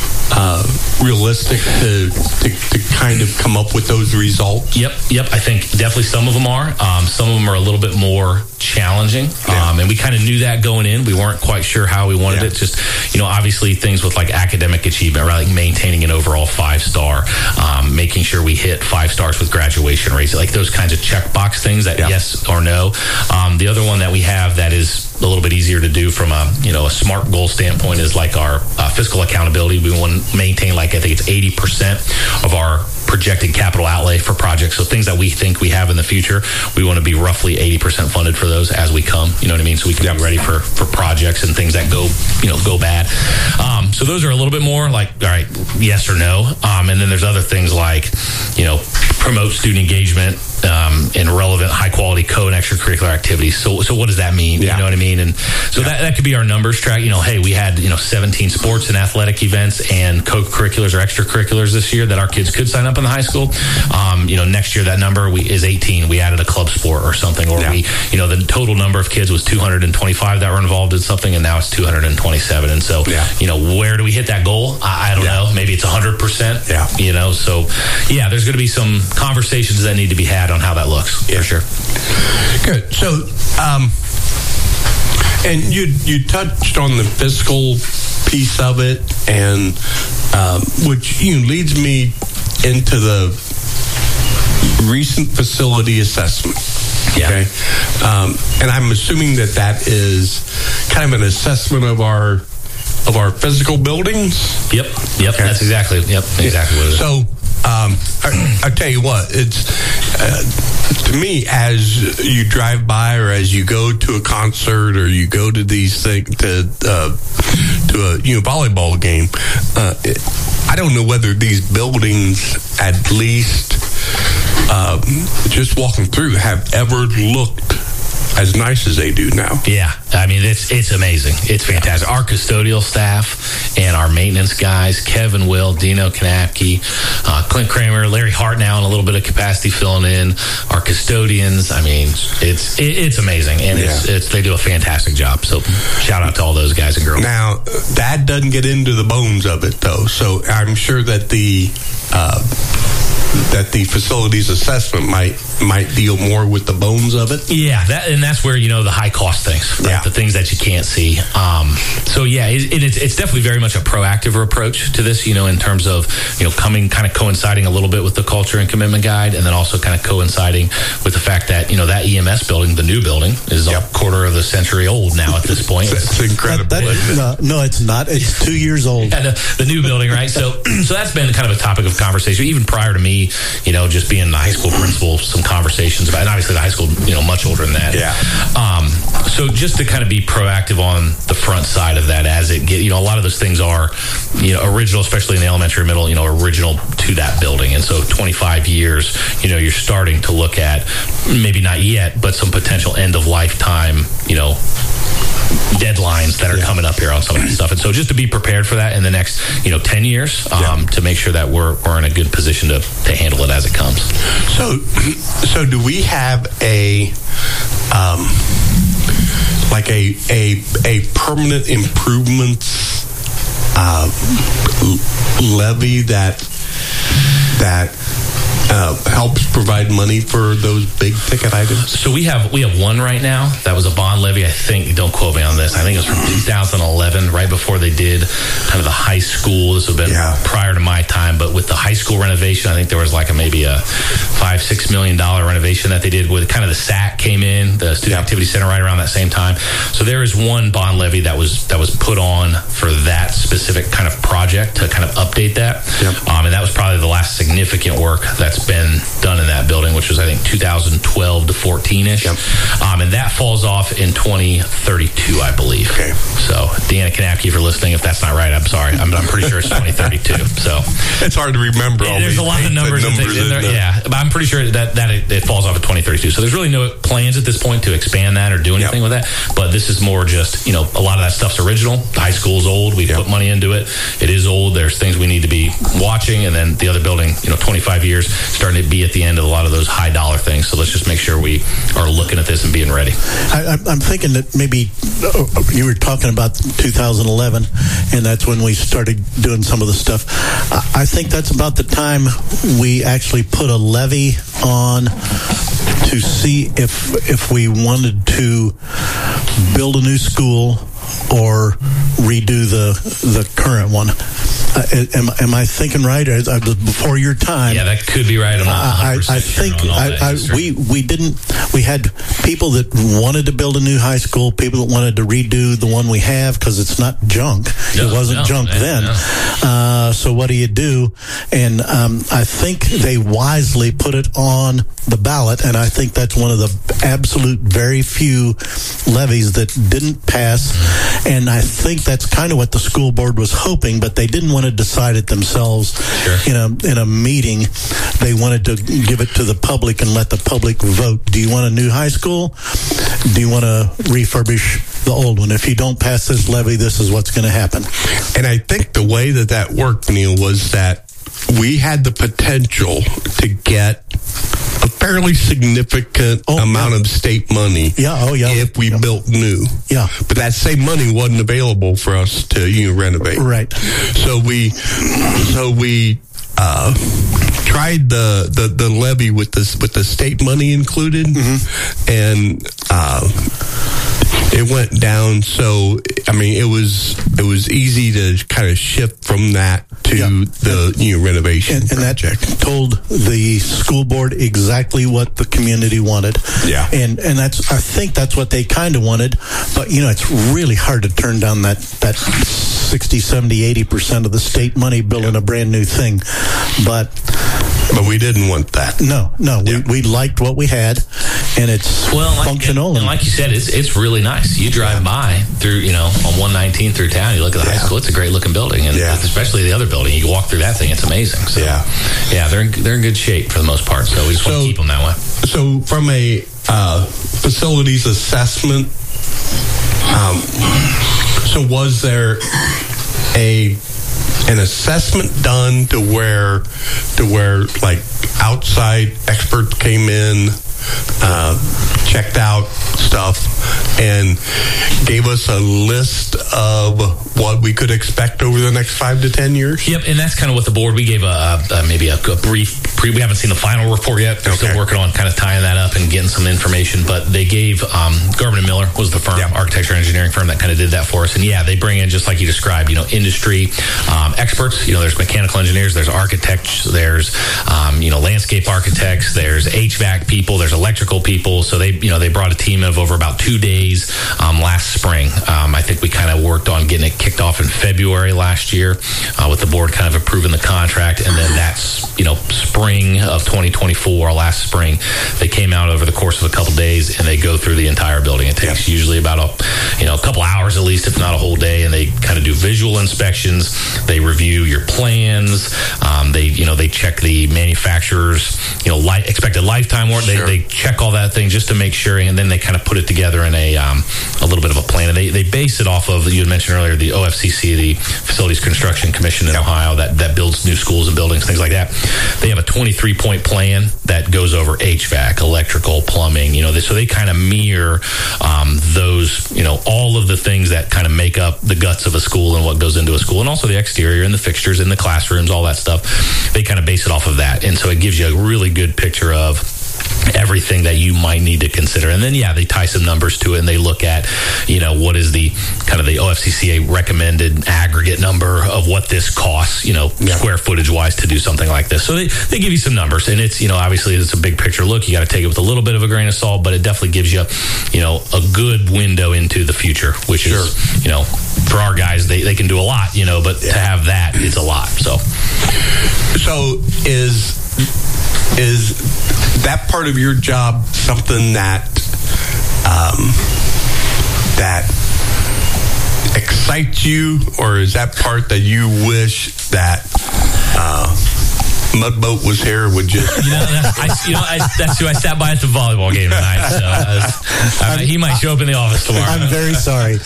realistic to kind of come up with those results? Yep. I think definitely some of them are. Some of them are a little bit more challenging. And we kind of knew that going in. We weren't quite sure how we wanted it. Just, obviously things with like academic achievement, right? Like maintaining an overall 5-star, making sure we hit 5 stars with graduation rates, like those kinds of checkbox things that yes or no. The other one that we have that is a little bit easier to do from a SMART goal standpoint is like our fiscal accountability. We want to maintain like, I think it's 80% of our projected capital outlay for projects. So things that we think we have in the future, we want to be roughly 80% funded for those as we come. You know what I mean? So we can be ready for projects and things that go bad. So those are a little bit more like, all right, yes or no. And then there's other things like, promote student engagement in relevant high quality co and extracurricular activities. So what does that mean? You know what I mean? And so that could be our numbers track. Hey, we had 17 sports and athletic events and co-curriculars or extracurriculars this year that our kids could sign up in the high school. Next year that number is 18. We added a club sport or something, or we the total number of kids was 225 that were involved in something, and now it's 227. And so where do we hit that goal? I don't know. Maybe it's 100%. So there's going to be some conversations that need to be had on how that looks, for sure. Good. So, and you touched on the fiscal piece of it, and which leads me into the recent facility assessment. Okay, and I'm assuming that is kind of an assessment of our physical buildings. Yep. Okay. That's exactly what it is. So. I tell you what, it's to me, as you drive by or as you go to a concert or you go to these things to a volleyball game, I don't know whether these buildings, at least just walking through, have ever looked as nice as they do now. Yeah, I mean, it's amazing. It's fantastic. Our custodial staff and our maintenance guys, Kevin Will, Dino Kanapke, Clint Kramer, Larry Hartnow, and a little bit of capacity filling in. Our custodians, I mean, it's amazing, and they do a fantastic job. So shout out to all those guys and girls. Now, that doesn't get into the bones of it, though. So I'm sure that the facilities assessment might deal more with the bones of it. Yeah, that's where, the high cost things, right? The things that you can't see. So yeah, it's definitely very much a proactive approach to this, in terms of, coming kind of coinciding a little bit with the culture and commitment guide, and then also kind of coinciding with the fact that, that EMS building, the new building, is a quarter of the century old now at this point. It's incredible. No, it's not. It's 2 years old. Yeah, the new building, right? So that's been kind of a topic of conversation, even prior to me, just being the high school principal, some conversations about, and obviously the high school, much older than that. Yeah. So just to kind of be proactive on the front side of that, as it get, a lot of those things are, original, especially in the elementary and middle, original to that building. And so 25 years, you're starting to look at, maybe not yet, but some potential end of lifetime, deadlines that are coming up here on some of that stuff. And so just to be prepared for that in the next, 10 years, to make sure that we're in a good position to handle it as it comes. So do we have a permanent improvements levy that helps provide money for those big ticket items? So we have one right now. That was a bond levy. I think, don't quote me on this, I think it was from 2011, right before they did kind of the high school. This would have been prior to my time, but with the high school renovation, I think there was maybe a $5-6 million renovation that they did with kind of the SAC came in, the Student Activity Center, right around that same time. So there is one bond levy that was put on for that specific kind of project to kind of update that. And that was probably the last significant work that's been done in that building, which was, I think, 2012 to 14-ish. And that falls off in 2032, I believe. Okay. So, Deanna Kanapke, if you're listening, if that's not right, I'm sorry. I'm pretty sure it's 2032. So it's hard to remember. There's a lot of numbers and things in there. Yeah, but I'm pretty sure that it falls off at 2032. So there's really no plans at this point to expand that or do anything with that. But this is more just, a lot of that stuff's original. The high school's old. We put money into it. It is old. There's things we need to be watching. And then the other building, 25 years, starting to be at the end of a lot of those high dollar things. So let's just make sure we are looking at this and being ready. I'm thinking that maybe you were talking about 2011, and that's when we started doing some of the stuff. I think that's about the time we actually put a levy on to see if we wanted to build a new school or redo the current one. Am I thinking right? Before your time? Yeah, that could be right. I'm not 100% I think we didn't. We had people that wanted to build a new high school, people that wanted to redo the one we have because it's not junk. It wasn't junk then. No. So what do? And I think they wisely put it on the ballot, and I think that's one of the absolute very few levies that didn't pass. And I think that's kind of what the school board was hoping, but they didn't want to decide it themselves in a meeting. They wanted to give it to the public and let the public vote. Do you want a new high school? Do you want to refurbish the old one? If you don't pass this levy, this is what's going to happen. And I think the way that worked, Neil, was that we had the potential to get a fairly significant amount of state money if we built new. Yeah. But that same money wasn't available for us to renovate. Right. So we tried the levy with the state money included, and it went down. So I mean, it was easy to kind of shift from that to the renovation project. That told the school board exactly what the community wanted. Yeah, and I think that's what they kind of wanted. But it's really hard to turn down that 60, 70, 80% of the state money building a brand new thing. But we didn't want that. No. We liked what we had, and it's functional. And like you said, it's really nice. You drive by through, on 119 through town, you look at the high school, it's a great looking building. And especially the other building, you walk through that thing, it's amazing. So, they're in good shape for the most part. So we just want to keep them that way. So from a facilities assessment, so was there an assessment done to where like outside experts came in, checked out stuff, and gave us a list of what we could expect over the next 5 to 10 years? Yep, and that's kind of what the board, we gave maybe a brief, we haven't seen the final report yet. They're still working on kind of tying that up and getting some information, but they gave, Garvin & Miller was the firm, architecture engineering firm that kind of did that for us. And they bring in, just like you described, industry experts. There's mechanical engineers, there's architects, there's, landscape architects, there's HVAC people, there's electrical people. So they brought a team of over about 2 days last spring. I think we kind of worked on getting it kicked off in February last year with the board kind of approving the contract. And then that's, spring of 2024, last spring, they came out over the course of a couple days and they go through the entire building. It takes usually about a couple hours at least, if not a whole day. And they kind of do visual inspections. They review your plans. They check the manufacturer's, expected lifetime warranty. They check all that thing just to make sure, and then they kind of put it together in a little bit of a plan. And they base it off of, you had mentioned earlier, the OFCC, the Facilities Construction Commission in Ohio that builds new schools and buildings, things like that. They have a 23-point plan that goes over HVAC, electrical, plumbing, so they kind of mirror those, all of the things that kind of make up the guts of a school and what goes into a school, and also the exterior and the fixtures in the classrooms, all that stuff. They kind of base it off of that. And so it gives you a really good picture of everything that you might need to consider. And then, they tie some numbers to it, and they look at, what is the kind of the OFCCA recommended aggregate number of what this costs, square footage wise to do something like this. So they give you some numbers, and it's, obviously it's a big picture look. You got to take it with a little bit of a grain of salt, but it definitely gives you, a good window into the future, which is, for our guys, they can do a lot, but to have that, it's a lot. So is that part of your job something that excites you, or is that part that you wish that Mudboat was here would just... that's who I sat by at the volleyball game tonight. So he might show up in the office tomorrow. I'm very sorry.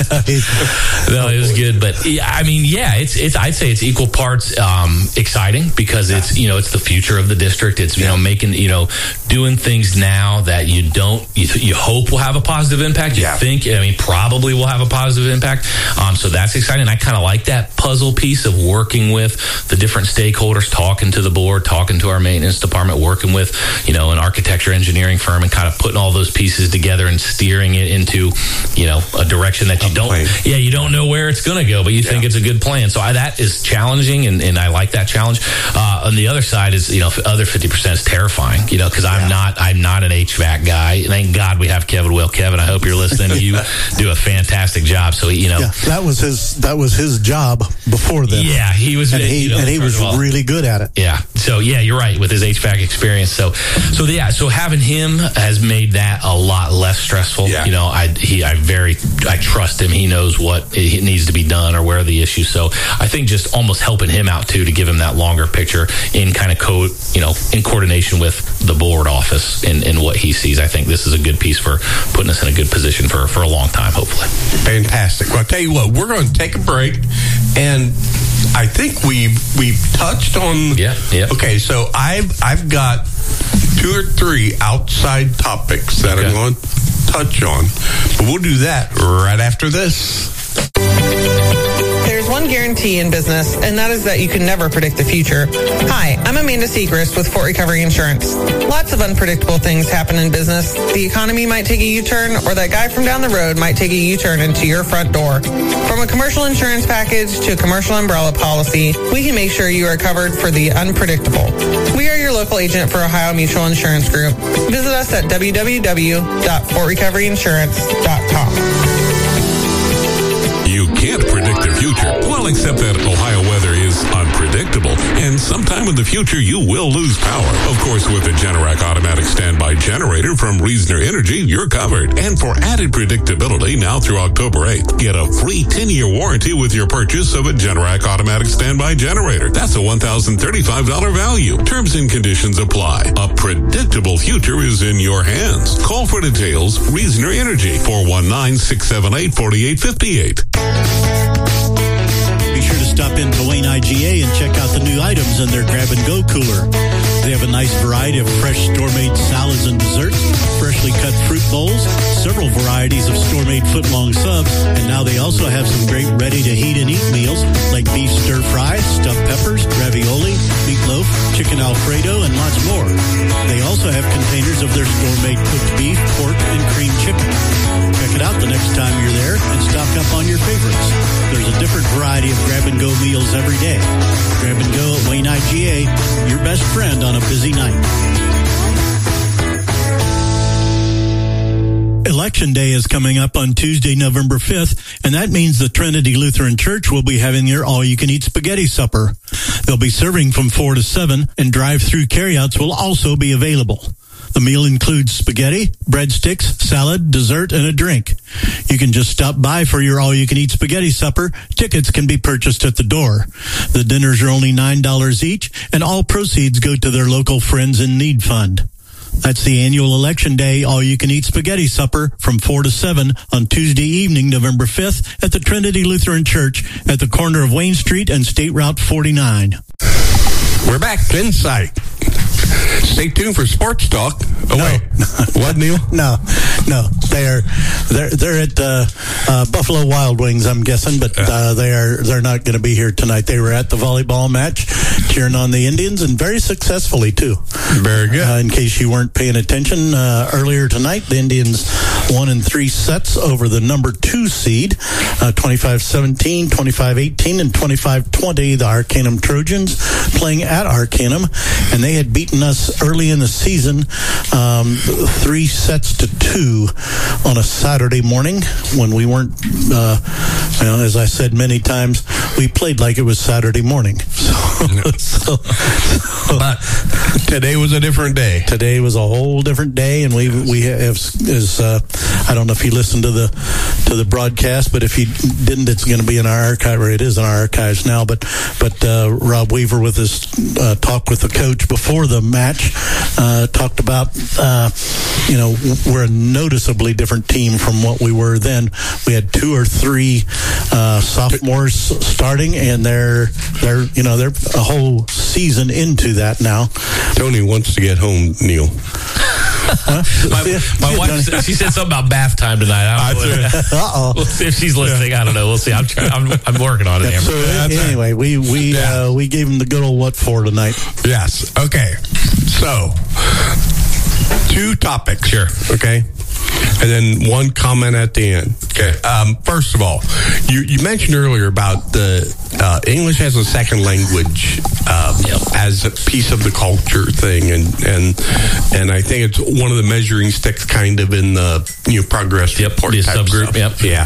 No, it was good, but it's I'd say it's equal parts exciting because it's it's the future of the district. It's making doing things now that you hope will have a positive impact. You think probably will have a positive impact. So that's exciting. I kind of like that puzzle piece of working with the different stakeholders, talking to the board, talking to our maintenance department, working with an architecture engineering firm, and kind of putting all those pieces together and steering it into a direction that you don't know where it's going to go, but you think it's a good plan. So that is challenging, and I like that challenge. On the other side is other 50% is terrifying, because I'm not an HVAC guy. Thank God we have Kevin Will. Kevin, I hope you're listening. You do a fantastic job. So that was his job before then. Yeah, he was, and he was really good at it. Yeah. So you're right with his HVAC experience. So having him has made that a lot less stressful. Yeah. I trust him. He knows what needs to be done or where are the issues. So I think just almost helping him out too, to give him that longer picture in kind of in coordination with the board office and what he sees. I think this is a good piece for putting us in a good position for a long time, hopefully. Fantastic. Well, I'll tell you what, we're going to take a break, and I think we've touched on. Yeah. Okay, so I've got 2 or 3 outside topics that I'm going to touch on, but we'll do that right after this. There's one guarantee in business, and that is that you can never predict the future. Hi, I'm Amanda Segrist with Fort Recovery Insurance. Lots of unpredictable things happen in business. The economy might take a U-turn, or that guy from down the road might take a U-turn into your front door. From a commercial insurance package to a commercial umbrella policy, we can make sure you are covered for the unpredictable. We are your local agent for Ohio Mutual Insurance Group. Visit us at www.fortrecoveryinsurance.com. You can't predict the future. Well, except that Ohio weather is is unpredictable, and sometime in the future you will lose power. Of course, with the Generac automatic standby generator from Reasoner Energy, you're covered. And for added predictability, now through October 8th, get a free 10-year warranty with your purchase of a Generac automatic standby generator. That's a $1,035 value. Terms and conditions apply. A predictable future is in your hands. Call for details. Reasoner Energy, 419-678-4858. Be sure to stop into Wayne IGA and check out the new items in their grab-and-go cooler. They have a nice variety of fresh store-made salads and desserts, freshly cut fruit bowls, several varieties of store-made foot-long subs, and now they also have some great ready-to-heat-and-eat meals like beef stir-fry, stuffed peppers, ravioli, meatloaf, chicken Alfredo, and lots more. They also have containers of their store-made cooked beef, pork, and cream chicken. Check it out the next time you're there and stock up on your favorites. There's a different variety of grab-and-go meals every day. Grab-and-go at Wayne IGA, your best friend on a busy night. Election Day is coming up on Tuesday, November 5th, and that means the Trinity Lutheran Church will be having their all-you-can-eat spaghetti supper. They'll be serving from 4 to 7, and drive-through carryouts will also be available. The meal includes spaghetti, breadsticks, salad, dessert, and a drink. You can just stop by for your all-you-can-eat spaghetti supper. Tickets can be purchased at the door. The dinners are only $9 each, and all proceeds go to their local Friends in Need Fund. That's the annual Election Day all-you-can-eat spaghetti supper from 4 to 7 on Tuesday evening, November 5th at the Trinity Lutheran Church at the corner of Wayne Street and State Route 49. We're back to Insight. Stay tuned for Sports Talk. Oh, no. Wait. What, Neil? No. They're at Buffalo Wild Wings, I'm guessing, but they're not going to be here tonight. They were at the volleyball match, cheering on the Indians, and very successfully too. Very good. In case you weren't paying attention, earlier tonight, the Indians won in 3 sets over the number 2 seed, 25-17, 25-18, and 25-20. The Arcanum Trojans playing at Arcanum, and they had beaten us early in the season, 3 sets to 2 on a Saturday morning when we weren't, as I said many times, we played like it was Saturday morning. But today was a different day. Today was a whole different day, and we have, I don't know if you listened to the broadcast, but if you didn't, it's going to be in our archive, or it is in our archives now. But Rob Weaver, with his talk with the coach before the match, talked about we're a noticeably different team from what we were then. We had 2 or 3 sophomores starting, and they're a whole season into that now. Tony wants to get home, Neil. My wife, she said something about bath time tonight. Uh-oh. We'll see if she's listening. I don't know. We'll see. I'm working on it. So anyway, we gave him the good old what for tonight. Yes. Okay. So 2 topics. Sure. Okay. And then 1 comment at the end. Okay. First of all, you mentioned earlier about the English as a second language as a piece of the culture thing, and I think it's one of the measuring sticks, kind of in the progress report type subgroup. Stuff. Yeah.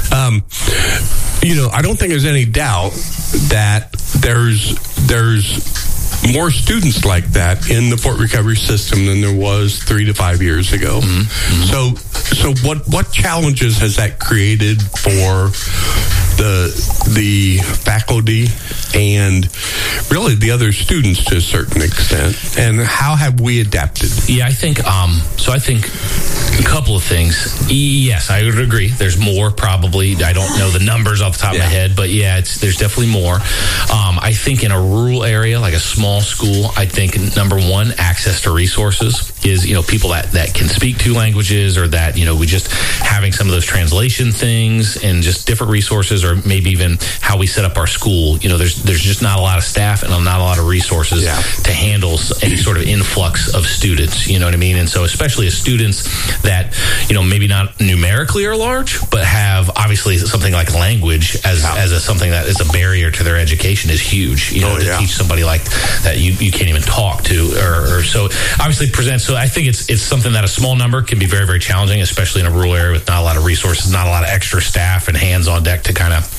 I don't think there's any doubt that there's more students like that in the Fort Recovery system than there was 3 to 5 years ago. Mm-hmm. So what challenges has that created for the faculty and really the other students to a certain extent, and how have we adapted? Yeah, I think I think a couple of things. Yes, I would agree. There's more, probably. I don't know the numbers off the top of my head, but there's definitely more. I think in a rural area, like a small school, I think number 1, access to resources is, people that can speak 2 languages, or that, we just having some of those translation things and just different resources, or maybe even how we set up our school. There's just not a lot of staff and not a lot of resources to handle any sort of influx of students. You know what I mean? And so especially as students that, maybe not numerically are large, but have obviously something like language as something that is a barrier to their education is huge. To teach somebody like that you can't even talk to, or so obviously presents. So I think it's something that a small number can be very, very challenging, especially in a rural area with not a lot of resources, not a lot of extra staff and hands on deck to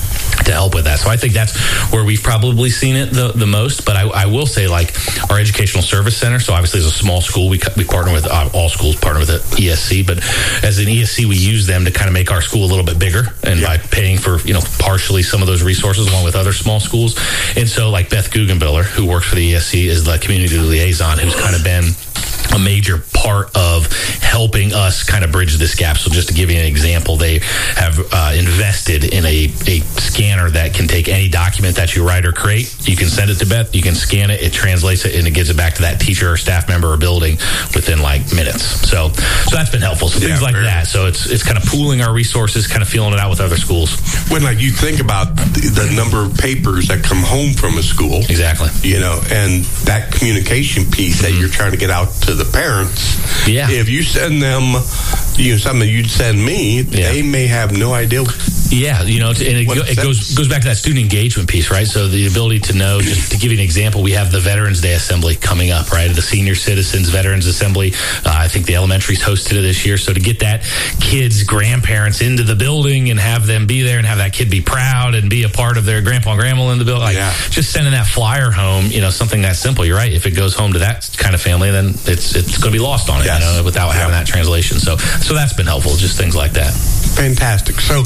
to help with that. So I think that's where we've probably seen it the most. But I will say, like, our educational service center, so obviously as a small school, we partner with all schools partner with the ESC, but as an ESC we use them to kind of make our school a little bit bigger, and by paying for partially some of those resources along with other small schools. And so like Beth Guggenbiller, who works for the ESC, is the community liaison who's kind of been a major part of helping us kind of bridge this gap. So just to give you an example, they have invested in a scanner that can take any document that you write or create. You can send it to Beth, you can scan it, it translates it, and it gives it back to that teacher or staff member or building within like minutes. So that's been helpful. So things like that. So it's kind of pooling our resources, kind of feeling it out with other schools. When like you think about the number of papers that come home from a school. Exactly. And that communication piece that you're trying to get out to the parents. Yeah. If you send them, something you'd send me, they may have no idea. Yeah, and it goes back to that student engagement piece, right? So the ability to know, just to give you an example, we have the Veterans Day Assembly coming up, right? The Senior Citizens Veterans Assembly. I think the elementary's hosted it this year. So to get that kid's grandparents into the building and have them be there and have that kid be proud and be a part of their grandpa and grandma in the building, just sending that flyer home, something that simple. You're right. If it goes home to that kind of family, then it's going to be lost on it, without having that translation. So that's been helpful, just things like that. Fantastic. So,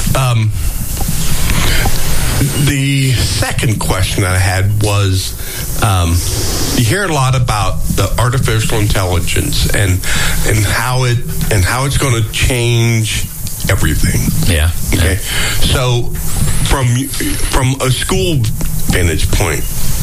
the second question that I had was, you hear a lot about the artificial intelligence and how it's going to change everything. Yeah. Okay. So, from a school vantage point,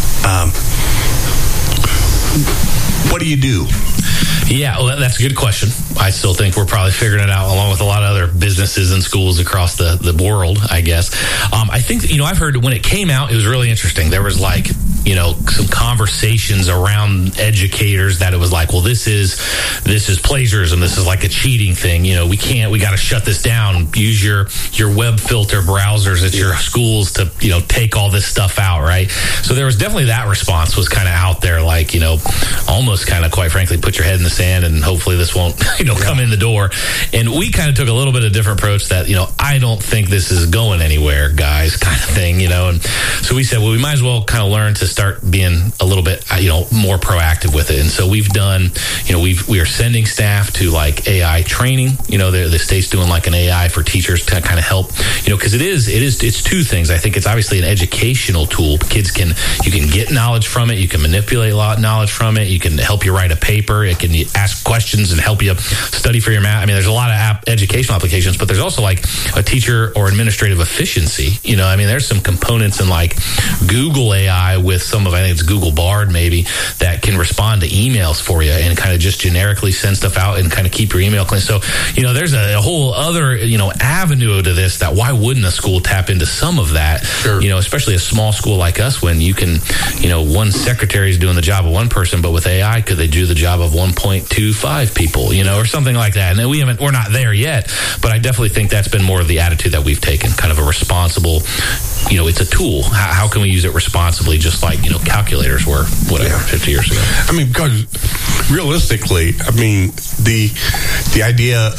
what do you do? Yeah, well, that's a good question. I still think we're probably figuring it out along with a lot of other businesses and schools across the world, I guess. I think, I've heard when it came out, it was really interesting. There was like, some conversations around educators that it was like, well, this is plagiarism. This is like a cheating thing. We got to shut this down. Use your web filter browsers at your schools to, take all this stuff out, right? So there was definitely that response was kind of out there, like, almost kind of, quite frankly, put your head in the sand and hopefully this won't, come in the door. And we kind of took a little bit of a different approach that, I don't think this is going anywhere, guys, kind of thing, And so we said, well, we might as well kind of learn to start being a little bit, more proactive with it. And so we've done, we are sending staff to like AI training. The state's doing like an AI for teachers to kind of help, because it's two things. I think it's obviously an educational tool. You can get knowledge from it. You can manipulate a lot of knowledge from it. You can help you write a paper. It can ask questions and help you study for your math. I mean, there's a lot of educational applications, but there's also like a teacher or administrative efficiency. There's some components in like Google AI with some of, I think it's Google Bard maybe, that can respond to emails for you and kind of just generically send stuff out and kind of keep your email clean. So, there's a whole other, avenue to this that why wouldn't a school tap into some of that? Sure. Especially a small school like us when you can, one secretary is doing the job of one person, but with AI, could they do the job of 1.25 people, or something like that? And we're not there yet, but I definitely think that's been more of the attitude that we've taken, kind of a responsible, it's a tool. How can we use it responsibly, just like, calculators were, 50 years ago? Because realistically, the idea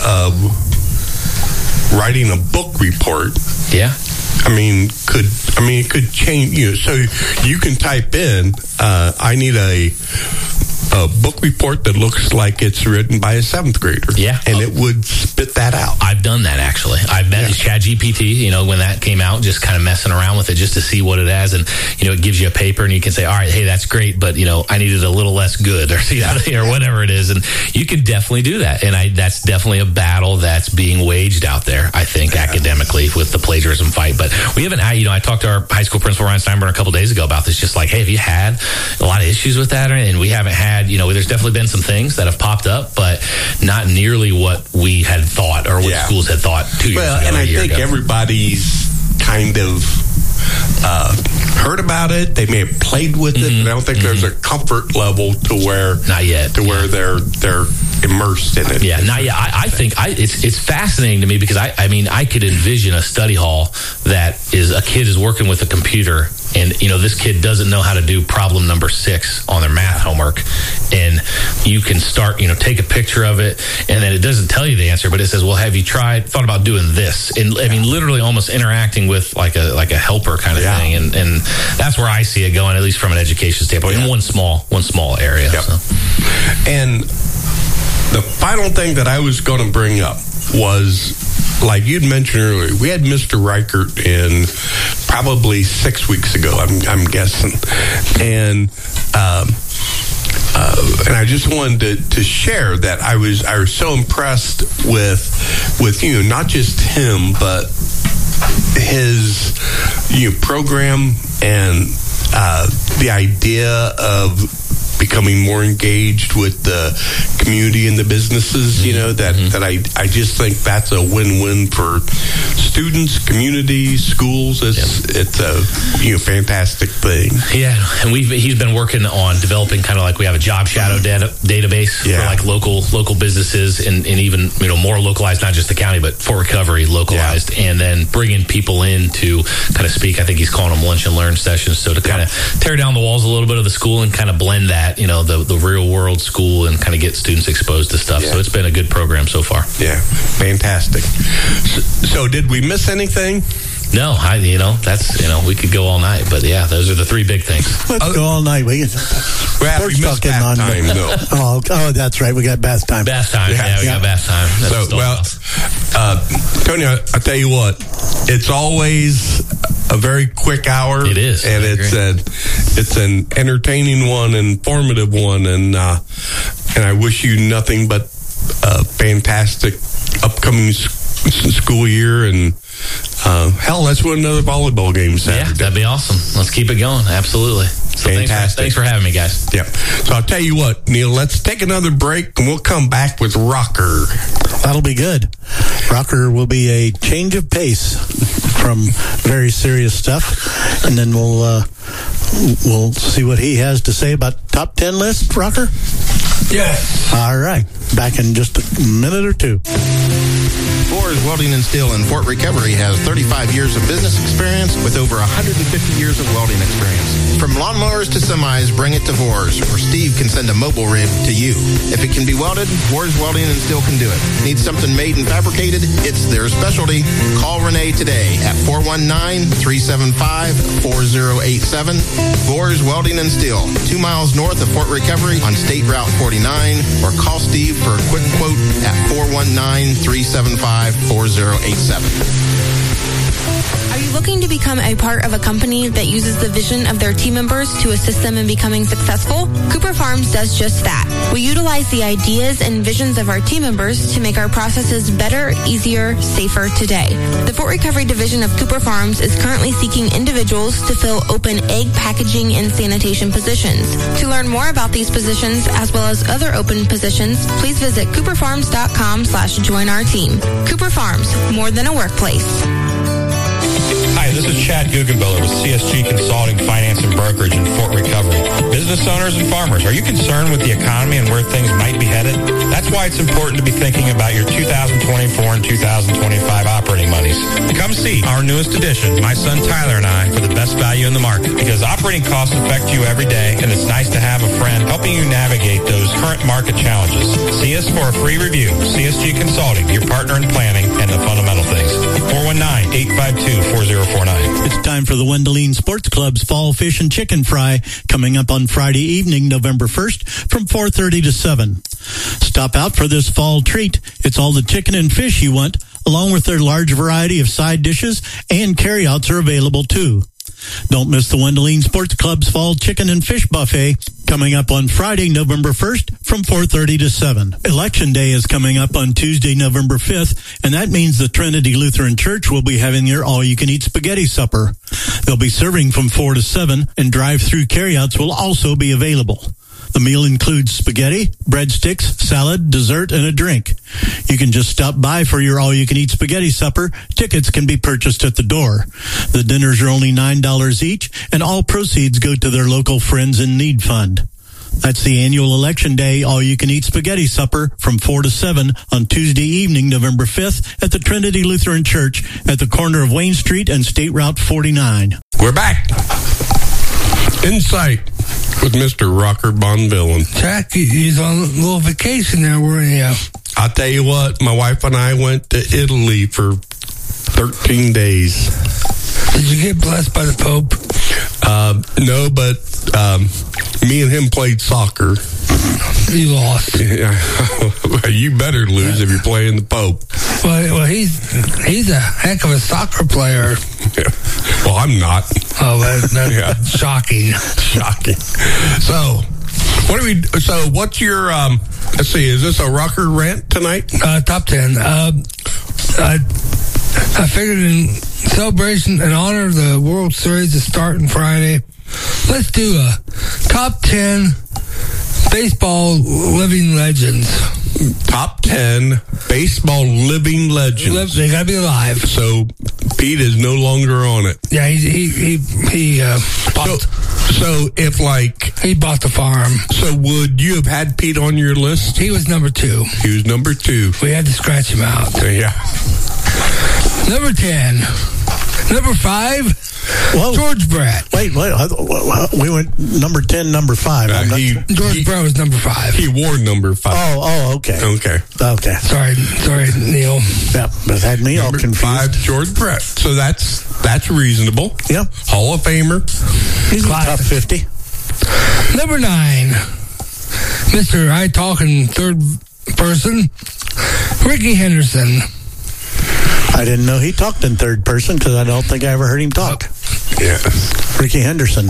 of writing a book report. Yeah. It could change, so you can type in, I need a book report that looks like it's written by a 7th grader. Yeah. And it would spit that out. I've done that, actually. I've met ChatGPT, when that came out, just kind of messing around with it just to see what it has. And, it gives you a paper and you can say, all right, hey, that's great, but, I needed a little less good or whatever it is. And you can definitely do that. And that's definitely a battle that's being waged out there, I think, academically with the plagiarism fight. But we haven't, I talked to our high school principal, Ryan Steinberg, a couple days ago about this, just like, hey, have you had a lot of issues with that? And we haven't had, there's definitely been some things that have popped up, but not nearly what we had thought or what schools had thought 2 years ago. And I think everybody's kind of heard about it. They may have played with it, but I don't think there's a comfort level to where not yet where they're immersed in it. Yeah, I think it's fascinating to me because I could envision a study hall that is a kid is working with a computer, and this kid doesn't know how to do problem number 6 on their math homework, and you can start take a picture of it, and then it doesn't tell you the answer, but it says, well, have you thought about doing this? And I mean, literally almost interacting with like a helper kind of thing, and that's where I see it going, at least from an education standpoint, in one small area. Yep. So. And the final thing that I was going to bring up was, like you'd mentioned earlier, we had Mr. Reichert in probably 6 weeks ago, I'm guessing. And I just wanted to share that I was so impressed with not just him, but his program and the idea of becoming more engaged with the community and the businesses, that I just think that's a win-win for students, community, schools. It's a fantastic thing. Yeah, and he's been working on developing kind of like we have a job shadow database for like local businesses and even more localized, not just the county but Fort Recovery localized, and then bringing people in to kind of speak. I think he's calling them lunch and learn sessions, so to kind of tear down the walls a little bit of the school and kind of blend that the real world school and kind of get students exposed to stuff. So it's been a good program so far. Yeah, fantastic. So did we miss anything? No, that's we could go all night, but yeah, those are the 3 big things. Let's go all night. We missed bath time, though. Oh, that's right. We got bath time. Bath time. Yeah, we got bath time. Tony, I'll tell you what. It's always a very quick hour. It is, and it's an entertaining one, informative one, and I wish you nothing but a fantastic upcoming school year, and hell, let's win another volleyball game Saturday. Yeah, that'd be awesome. Let's keep it going. Absolutely. So fantastic. Thanks for having me, guys. Yep. So I'll tell you what, Neil, let's take another break and we'll come back with Rocker. That'll be good. Rocker will be a change of pace from very serious stuff, and then we'll see what he has to say about top 10 list, Rocker? Yes. All right. Back in just a minute or two. Boers Welding and Steel in Fort Recovery has 35 years of business experience with over 150 years of welding experience. From lawnmowers to semis, bring it to Boers, or Steve can send a mobile rig to you. If it can be welded, Boers Welding and Steel can do it. Need something made and fabricated? It's their specialty. Call Renee today at 419-375-4087. Boers Welding and Steel, 2 miles north of Fort Recovery on State Route 49, or call Steve for a quick quote at 419-375-4087. Are you looking to become a part of a company that uses the vision of their team members to assist them in becoming successful? Cooper Farms does just that. We utilize the ideas and visions of our team members to make our processes better, easier, safer today. The Fort Recovery Division of Cooper Farms is currently seeking individuals to fill open egg packaging and sanitation positions. To learn more about these positions, as well as other open positions, please visit cooperfarms.com/join our team. Cooper Farms, more than a workplace. Hi, this is Chad Guggenbiller with CSG Consulting, Finance, and Brokerage in Fort Recovery. Business owners and farmers, are you concerned with the economy and where things might be headed? That's why it's important to be thinking about your 2024 and 2025 operating monies. Come see our newest addition, my son Tyler and I, for the best value in the market, because operating costs affect you every day, and it's nice to have a friend helping you navigate those current market challenges. See us for a free review. CSG Consulting, your partner in planning and the fundamental things. 419-852-4049. It's time for the Wendelene Sports Club's Fall Fish and Chicken Fry, coming up on Friday evening, November 1st from 4:30 to 7. Stop out for this fall treat. It's all the chicken and fish you want, along with their large variety of side dishes, and carryouts are available too. Don't miss the Wendelene Sports Club's Fall Chicken and Fish Buffet, coming up on Friday, November 1st from 4:30 to 7. Election Day is coming up on Tuesday, November 5th, and that means the Trinity Lutheran Church will be having their all-you-can-eat spaghetti supper. They'll be serving from 4 to 7, and drive-through carryouts will also be available. The meal includes spaghetti, breadsticks, salad, dessert, and a drink. You can just stop by for your all-you-can-eat spaghetti supper. Tickets can be purchased at the door. The dinners are only $9 each, and all proceeds go to their local Friends in Need Fund. That's the annual election day all-you-can-eat spaghetti supper from 4 to 7 on Tuesday evening, November 5th at the Trinity Lutheran Church at the corner of Wayne Street and State Route 49. We're back. Insight with Mr. Rocker Bonvillain. Jack, he's on a little vacation there, weren't you? I'll tell you what, my wife and I went to Italy for 13 days. Did you get blessed by the Pope? No, but me and him played soccer. You lost. Yeah. You better lose if you're playing the Pope. Well, he's a heck of a soccer player. Yeah. Well, I'm not. Oh, that's shocking. Shocking. So, what's your, let's see, is this a rocker rant tonight? Top 10. I figured in celebration and honor of the World Series is starting Friday, let's do a top 10 baseball living legends. Top 10 baseball living legends. They gotta be alive. So Pete is no longer on it. Yeah, he bought. So if he bought the farm. So would you have had Pete on your list? He was number 2. He was number 2. We had to scratch him out. Yeah. Number 10. Number 5. Whoa. George Brett. Wait. We went number 10, number 5. George Brett was number 5. He wore number 5. Oh, okay. Okay. Sorry, Neil. Yeah, that had me all confused. 5, George Brett. So that's reasonable. Yeah. Hall of Famer. He's top 50. Number 9. Mr. I talk in third person. Ricky Henderson. I didn't know he talked in third person because I don't think I ever heard him talk. Yeah. Ricky Henderson.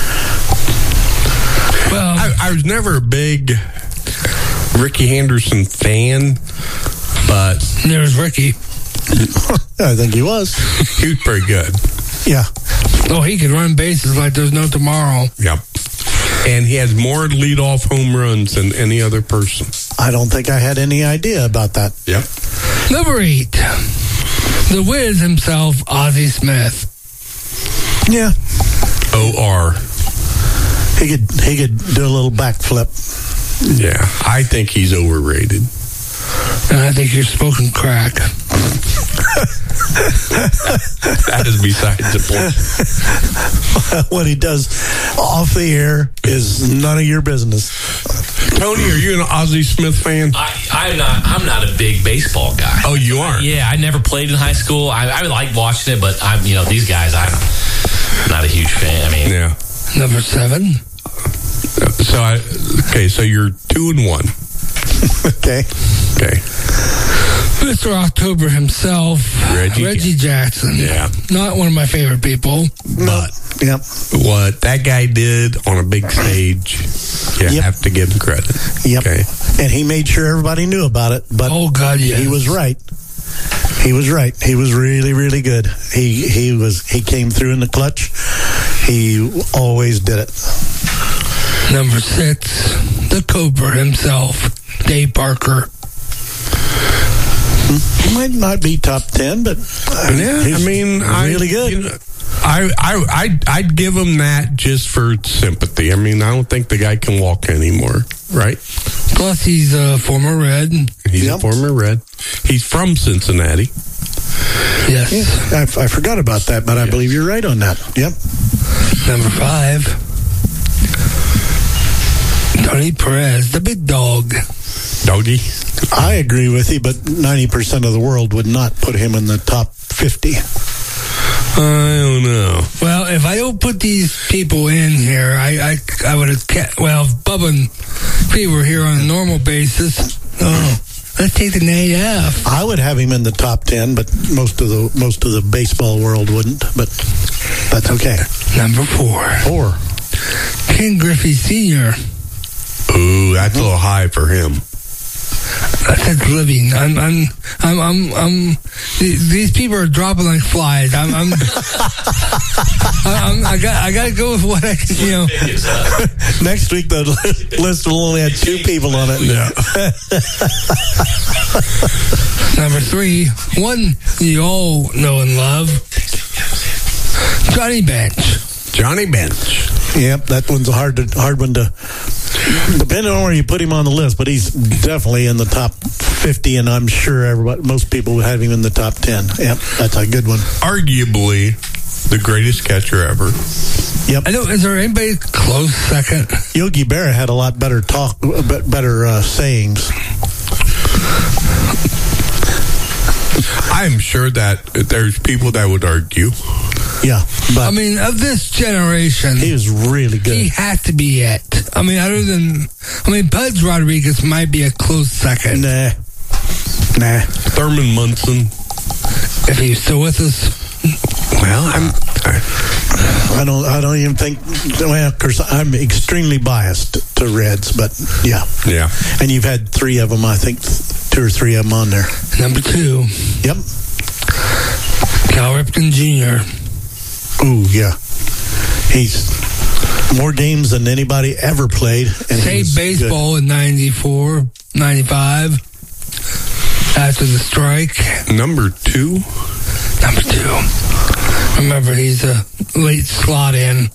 Well, I was never a big Ricky Henderson fan, but there's Ricky. I think he was. He was pretty good. Yeah. Oh, he could run bases like there's no tomorrow. Yep. And he has more leadoff home runs than any other person. I don't think I had any idea about that. Yep. Number 8. The Wiz himself, Ozzie Smith. Yeah. OR. He could do a little backflip. Yeah. I think he's overrated. And I think you're smoking crack. That is besides the point. What he does off the air is none of your business. Tony, are you an Ozzie Smith fan? I'm not a big baseball guy. Oh, you aren't? Yeah, I never played in high school. I like watching it, but these guys, I'm not a huge fan. I mean, yeah. Number 7. So you're 2-1. Okay. Mr. October himself, Reggie Jackson. Yeah. Not one of my favorite people. But what that guy did on a big stage, you have to give him credit. Yep. Okay. And he made sure everybody knew about it. But oh God, yes. He was right. He was right. He was really, really good. He came through in the clutch. He always did it. Number 6, the Cobra himself, Dave Parker. Might not be top 10, but he's really good. You know, I'd give him that just for sympathy. I mean, I don't think the guy can walk anymore, right? Plus, he's a former Red. He's a former Red. He's from Cincinnati. Yes. Yeah, I forgot about that, but I believe you're right on that. Yep. Number 5. Tony Perez, the big dog. Doggy. I agree with you, but 90% of the world would not put him in the top 50. I don't know. Well, if I don't put these people in here, I would have kept. Well, if Bubba and Pete were here on a normal basis, let's take the night off. I would have him in the top 10, but most of the baseball world wouldn't. But that's okay. Number 4. Ken Griffey Sr. Ooh, that's a little high for him. That's living. These people are dropping like flies. I got to go with what I can. Next week the list will only have 2 people on it. Yeah. Number 3, one you all know and love, Johnny Bench. Johnny Bench. Yep, that one's a hard one to Depending on where you put him on the list, but he's definitely in the top 50, and I'm sure most people would have him in the top 10. Yep, that's a good one. Arguably the greatest catcher ever. Yep. I know. Is there anybody close second? Yogi Berra had a lot better sayings. I'm sure that there's people that would argue. Yeah, but I mean, of this generation, he was really good. He has to be it. I mean, Pudge Rodriguez might be a close second. Nah. Thurman Munson, if he's still with us. Well, I don't even think. Well, of course, I'm extremely biased to Reds, but yeah. And you've had 3 of them, I think, 2 or 3 of them on there. Number 2. Yep. Cal Ripken Jr. Ooh, yeah. He's more games than anybody ever played. And Saved baseball good. In 94, 95. After the strike. Number 2. Remember, he's a late slot in.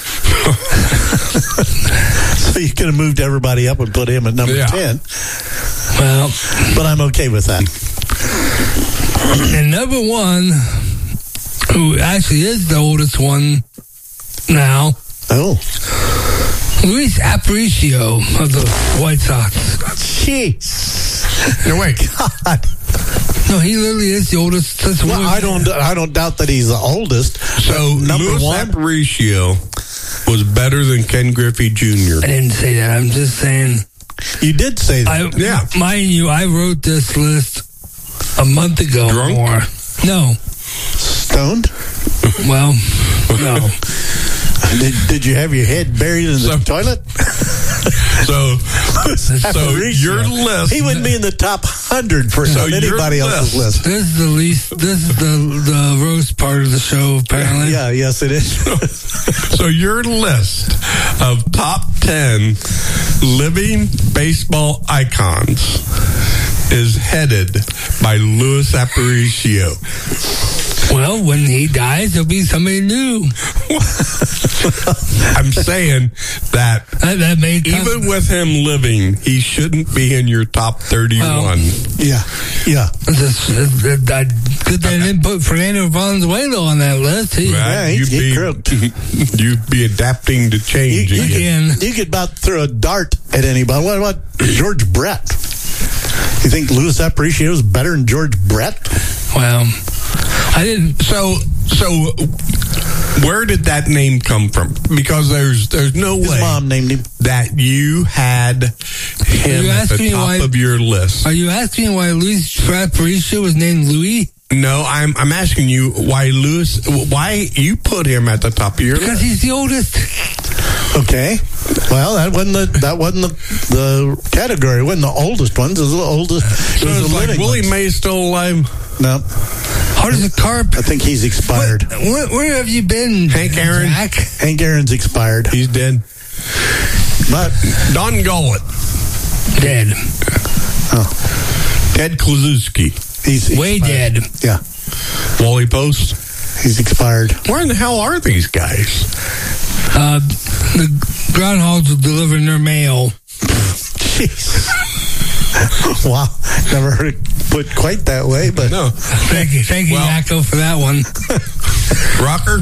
So you could have moved everybody up and put him at number 10. Well, but I'm okay with that. And number 1, who actually is the oldest one now. Oh. Luis Aparicio of the White Sox. Jeez. No, wait. God. No, he literally is the oldest. Well, I don't doubt that he's the oldest. So Luis Aparicio was better than Ken Griffey Jr. I didn't say that. I'm just saying. You did say that. Mind you, I wrote this list a month ago. Drunk? More. No. Stoned? Well, no. Did you have your head buried in the toilet? So your list. He wouldn't be in the top 100 for anybody else's list. This is the least. This is the roast part of the show, apparently. Yeah, yes, it is. So your list of top 10 living baseball icons is headed by Luis Aparicio. Well, when he dies, there'll be somebody new. I'm saying that even with him living, he shouldn't be in your top 31. Yeah. Good they didn't put Fernando Valenzuela on that list. You'd be adapting to change again. You could about throw a dart at anybody. What about George Brett? You think Luis Aparicio is better than George Brett? Well, I didn't. So where did that name come from? Because there's no way his mom named him that you had him at the top of your list. Are you asking why Luis Aparicio was named Louis? No, I'm asking you why you put him at the top of your list. Because he's the oldest. Okay. Well, that wasn't the category. It wasn't the oldest one. It was the oldest. So it's like Willie Mays still alive? No. How does the carp? I think he's expired. Where have you been, Hank Aaron? Jack? Hank Aaron's expired. He's dead. But Don Gullett. Dead. Oh. Ted Kluszewski. He's way expired. dead. Yeah. Wally Post. He's expired. Where in the hell are these guys? The groundhogs are delivering their mail. Jeez. Wow. Never heard it put quite that way, but no. Thank you, Yakko, for that one. Rocker.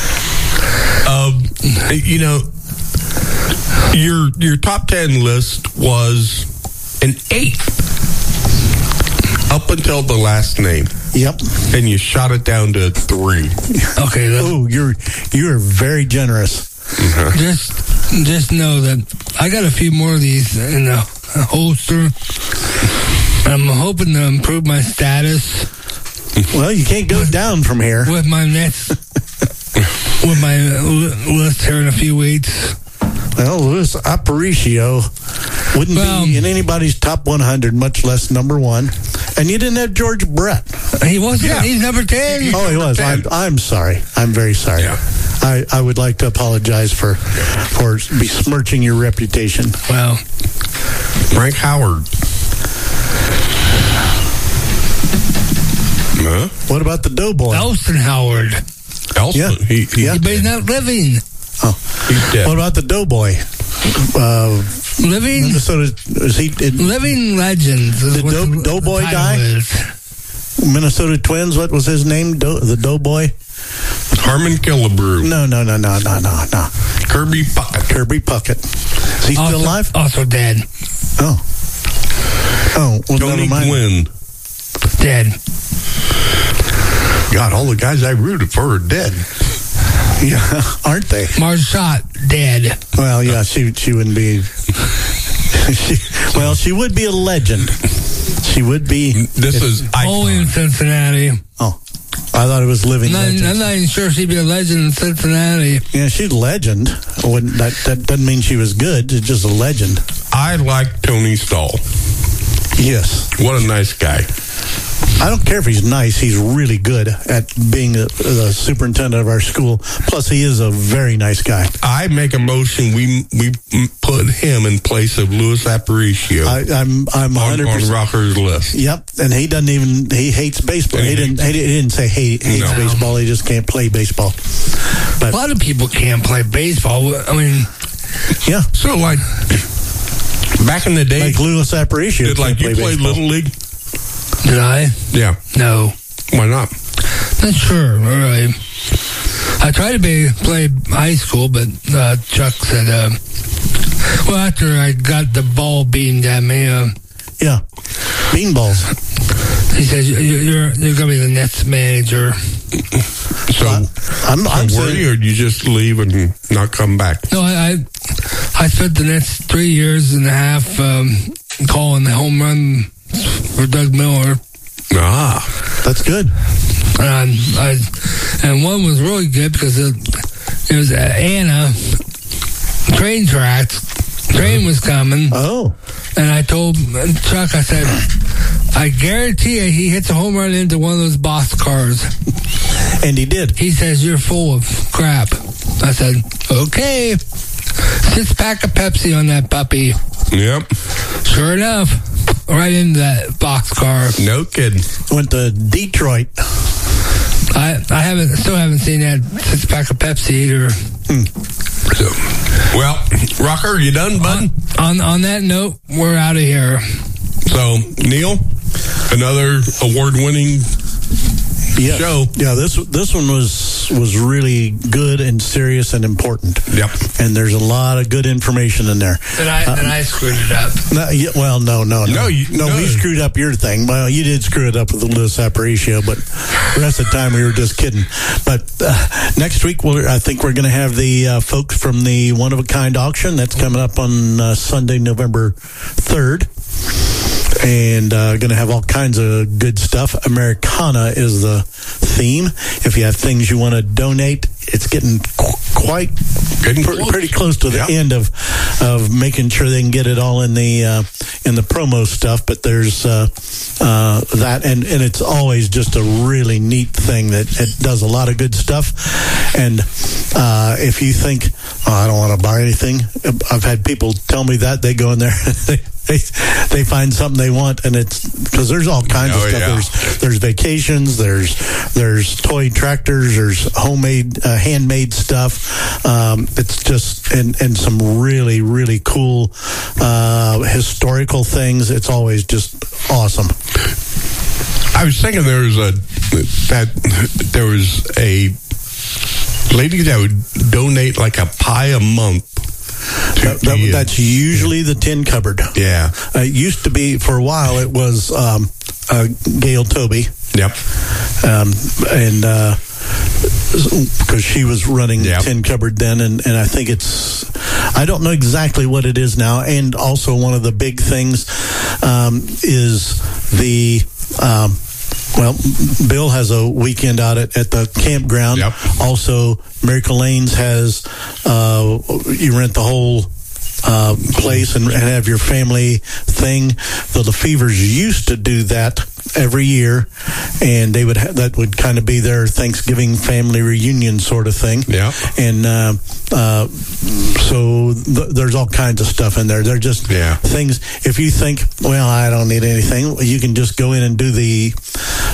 Your top 10 list was an 8 up until the last name. Yep. And you shot it down to 3. Okay. Oh, you're very generous. Mm-hmm. Just know that I got a few more of these in the holster. I'm hoping to improve my status. Well, you can't go down from here. With my next, with my list here in a few weeks. Well, Luis Aparicio wouldn't be in anybody's top 100, much less number 1. And you didn't have George Brett. He wasn't. Yeah. He's number 10. Oh, he was. I'm sorry. I'm very sorry. Yeah. I would like to apologize for besmirching your reputation. Well, Frank Howard. Huh? What about the Doughboy? Elston Howard. Elston? Yeah. But he's not living. Oh. He's dead. What about the Doughboy? Living Minnesota. Is he Living Legends? The Doughboy guy? Minnesota Twins. What was his name? The Doughboy. Harmon Killebrew. No. Kirby Puckett. Kirby Puckett. Is he still alive? Also dead. Oh, well, Tony never mind. Gwynn. Dead. God, all the guys I rooted for are dead. Yeah, aren't they? Marshot, dead. Well, yeah, she wouldn't be. She would be a legend. She would be. This is only in Cincinnati. Oh, I thought it was living. I'm not even sure she'd be a legend in Cincinnati. Yeah, she's a legend. That doesn't mean she was good. It's just a legend. I like Tony Stahl. Yes. What a nice guy. I don't care if he's nice. He's really good at being the superintendent of our school. Plus, he is a very nice guy. I make a motion. We put him in place of Louis Aparicio. I'm 100% on Rocker's list. Yep, and he doesn't even. He hates baseball. He didn't say hates baseball. He just can't play baseball. But a lot of people can't play baseball. I mean, yeah. So like back in the day, like Louis Aparicio. Did like you play Little League? Did I? Yeah. No. Why not? Not sure. All right. I tried to play high school, but Chuck said, well, after I got the ball beamed at me, yeah, bean balls. He says you're gonna be the Nets manager. So I'm worried, or you just leave and not come back? No, I spent the next 3 years and a half calling the home run for Doug Miller. Ah, that's good. And one was really good because it was Anna train tracks. Train was coming. Oh. And I told Chuck, I said, I guarantee you he hits a home run into one of those boxcars. And he did. He says, you're full of crap. I said, okay. 6-pack of Pepsi on that puppy. Yep. Sure enough. Right into that boxcar. No kidding. Went to Detroit. I still haven't seen that 6-pack of Pepsi either. So, well, Rocker, you done, bud? On that note, we're out of here. So, Neil, another award-winning show. Yeah, this one was really good and serious and important. Yep. And there's a lot of good information in there. And I screwed it up. No, we screwed up your thing. Well, you did screw it up with the Louis Aparicio, but the rest of the time we were just kidding. But next week, I think we're going to have the folks from the One of a Kind auction. That's coming up on Sunday, November 3rd. And going to have all kinds of good stuff. Americana is the theme. If you have things you want to donate, it's getting pretty close to the end of making sure they can get it all in the promo stuff. But there's that, and it's always just a really neat thing that it does a lot of good stuff. And if you think, I don't want to buy anything, I've had people tell me that. They go in there. They find something they want, and it's because there's all kinds of stuff. Yeah. There's vacations, there's toy tractors, there's homemade, handmade stuff. It's just and some really, really cool historical things. It's always just awesome. I was thinking there was a lady that would donate like a pie a month. That's usually the tin cupboard. Yeah. It used to be, for a while, it was Gail Toby. Yep. And because she was running tin cupboard then, and I think I don't know exactly what it is now. And also one of the big things is the... Bill has a weekend out at the campground. Yep. Also, Miracle Lanes has, you rent the whole place and have your family thing. So the Fevers used to do that every year, and they would that would kind of be their Thanksgiving family reunion sort of thing. Yeah. And so there's all kinds of stuff in there. They're just things. If you think, well, I don't need anything, you can just go in and do the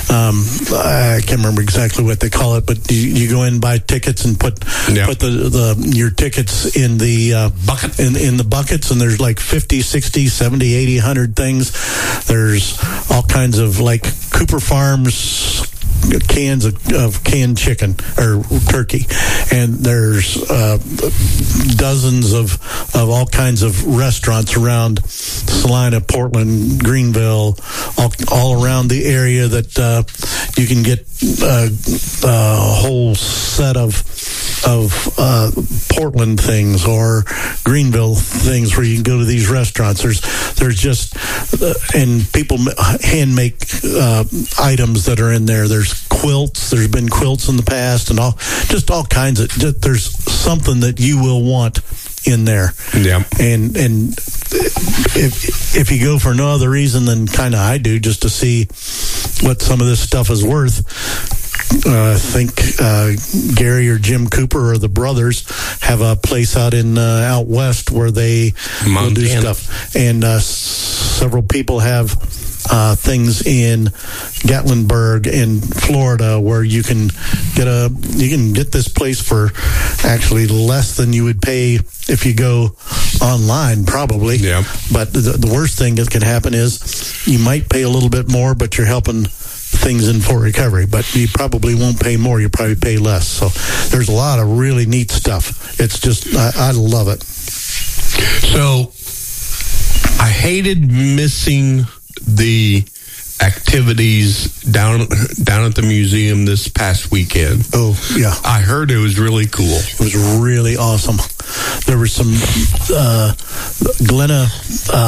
I can't remember exactly what they call it, but you go in and buy tickets and put your tickets in the bucket in the buckets, and there's like 50, 60, 70, 80, 100 things. There's all kinds of like Cooper Farms cans of canned chicken or turkey, and there's dozens of all kinds of restaurants around Salina, Portland, Greenville, all around the area that you can get a whole set of Portland things or Greenville things where you can go to these restaurants. There's just and people hand make items that are in there. There's quilts. There's been quilts in the past, and all kinds of. There's something that you will want in there. Yeah. And if you go for no other reason than kind of I do, just to see what some of this stuff is worth. I think Gary or Jim Cooper or the brothers have a place out west where they will do stuff, and several people have things in Gatlinburg in Florida where you can get this place for actually less than you would pay if you go online, probably. Yeah. But the worst thing that can happen is you might pay a little bit more, but you're helping things in Fort Recovery, but you probably won't pay more. You probably pay less. So there's a lot of really neat stuff. It's just, I love it. So I hated missing the activities down at the museum this past weekend. Oh, yeah. I heard it was really cool. It was really awesome. There was some Glenna,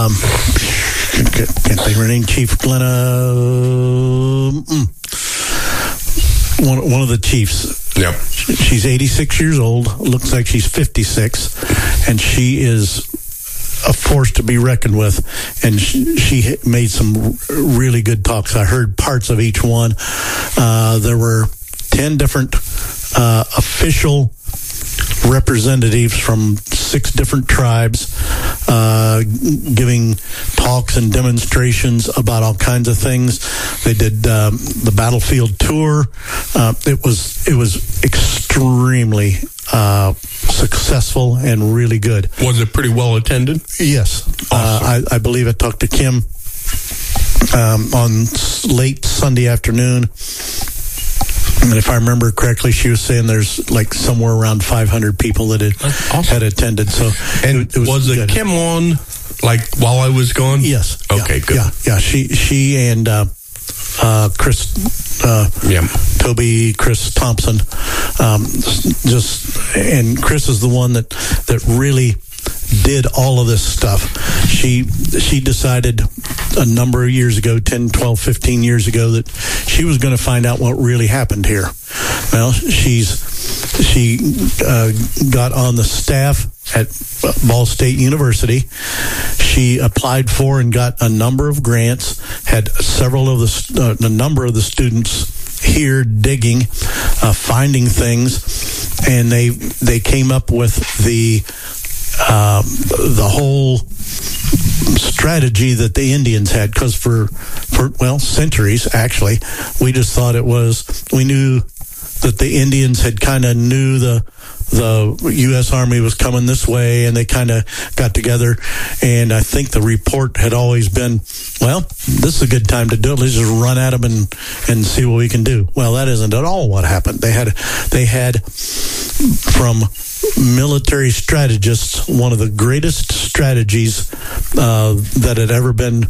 can't think of her name, Chief Glenna, one of the chiefs. Yep. She's 86 years old, looks like she's 56, and she is a force to be reckoned with, and she made some really good talks. I heard parts of each one. There were 10 different official representatives from 6 different tribes giving talks and demonstrations about all kinds of things. They did the battlefield tour. It was extremely successcul and really good. Was it pretty well attended? Yes. Awesome. I believe I talked to Kim on late Sunday afternoon. And if I remember correctly, she was saying there's like somewhere around 500 people that had attended. So, and it was it Kim on like while I was gone? Yes. Okay. Good. Yeah. She and Chris, Toby, Chris Thompson, and Chris is the one that really did all of this stuff. She decided a number of years ago, 10, 12, 15 years ago, that she was going to find out what really happened here. Well, she got on the staff at Ball State University. She applied for and got a number of grants, had several of a number of the students here digging, finding things, and they came up with the whole strategy that the Indians had, because for centuries actually, we just thought we knew that the Indians had kind of knew the U.S. Army was coming this way, and they kind of got together, and I think the report had always been, well, this is a good time to do it. Let's just run at them and see what we can do. Well, that isn't at all what happened. They had from military strategists one of the greatest strategies that had ever been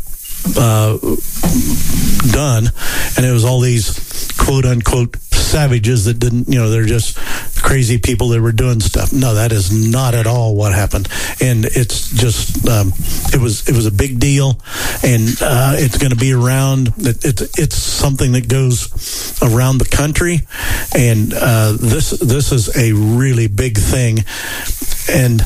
done, and it was all these quote unquote savages that didn't, they're just crazy people that were doing stuff. No, that is not at all what happened, and it's just it was a big deal, and it's going to be around. It's something that goes around the country, and this is a really big thing, and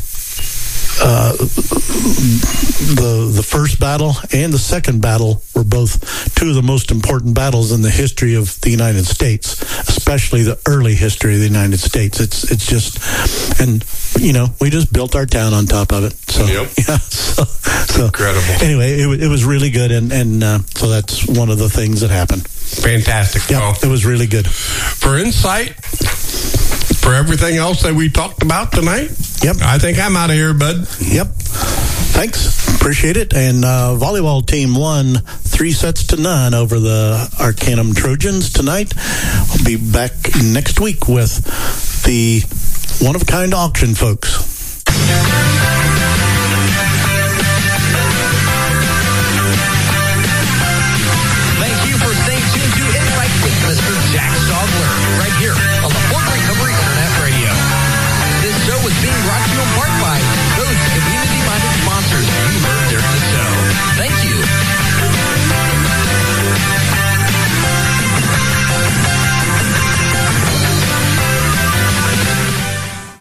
the first battle and the second battle were both two of the most important battles in the history of the United States, especially especially the early history of the United States. It's just, and we just built our town on top of it. So yeah, so incredible. Anyway, it was really good, and so that's one of the things that happened. Fantastic. Yeah, it was really good. For insight, for everything else that we talked about tonight. Yep. I think I'm out of here, bud. Yep. Thanks. Appreciate it. And volleyball team won 3-0 over the Arcanum Trojans tonight. I'll be back next week with the one-of-a-kind auction folks.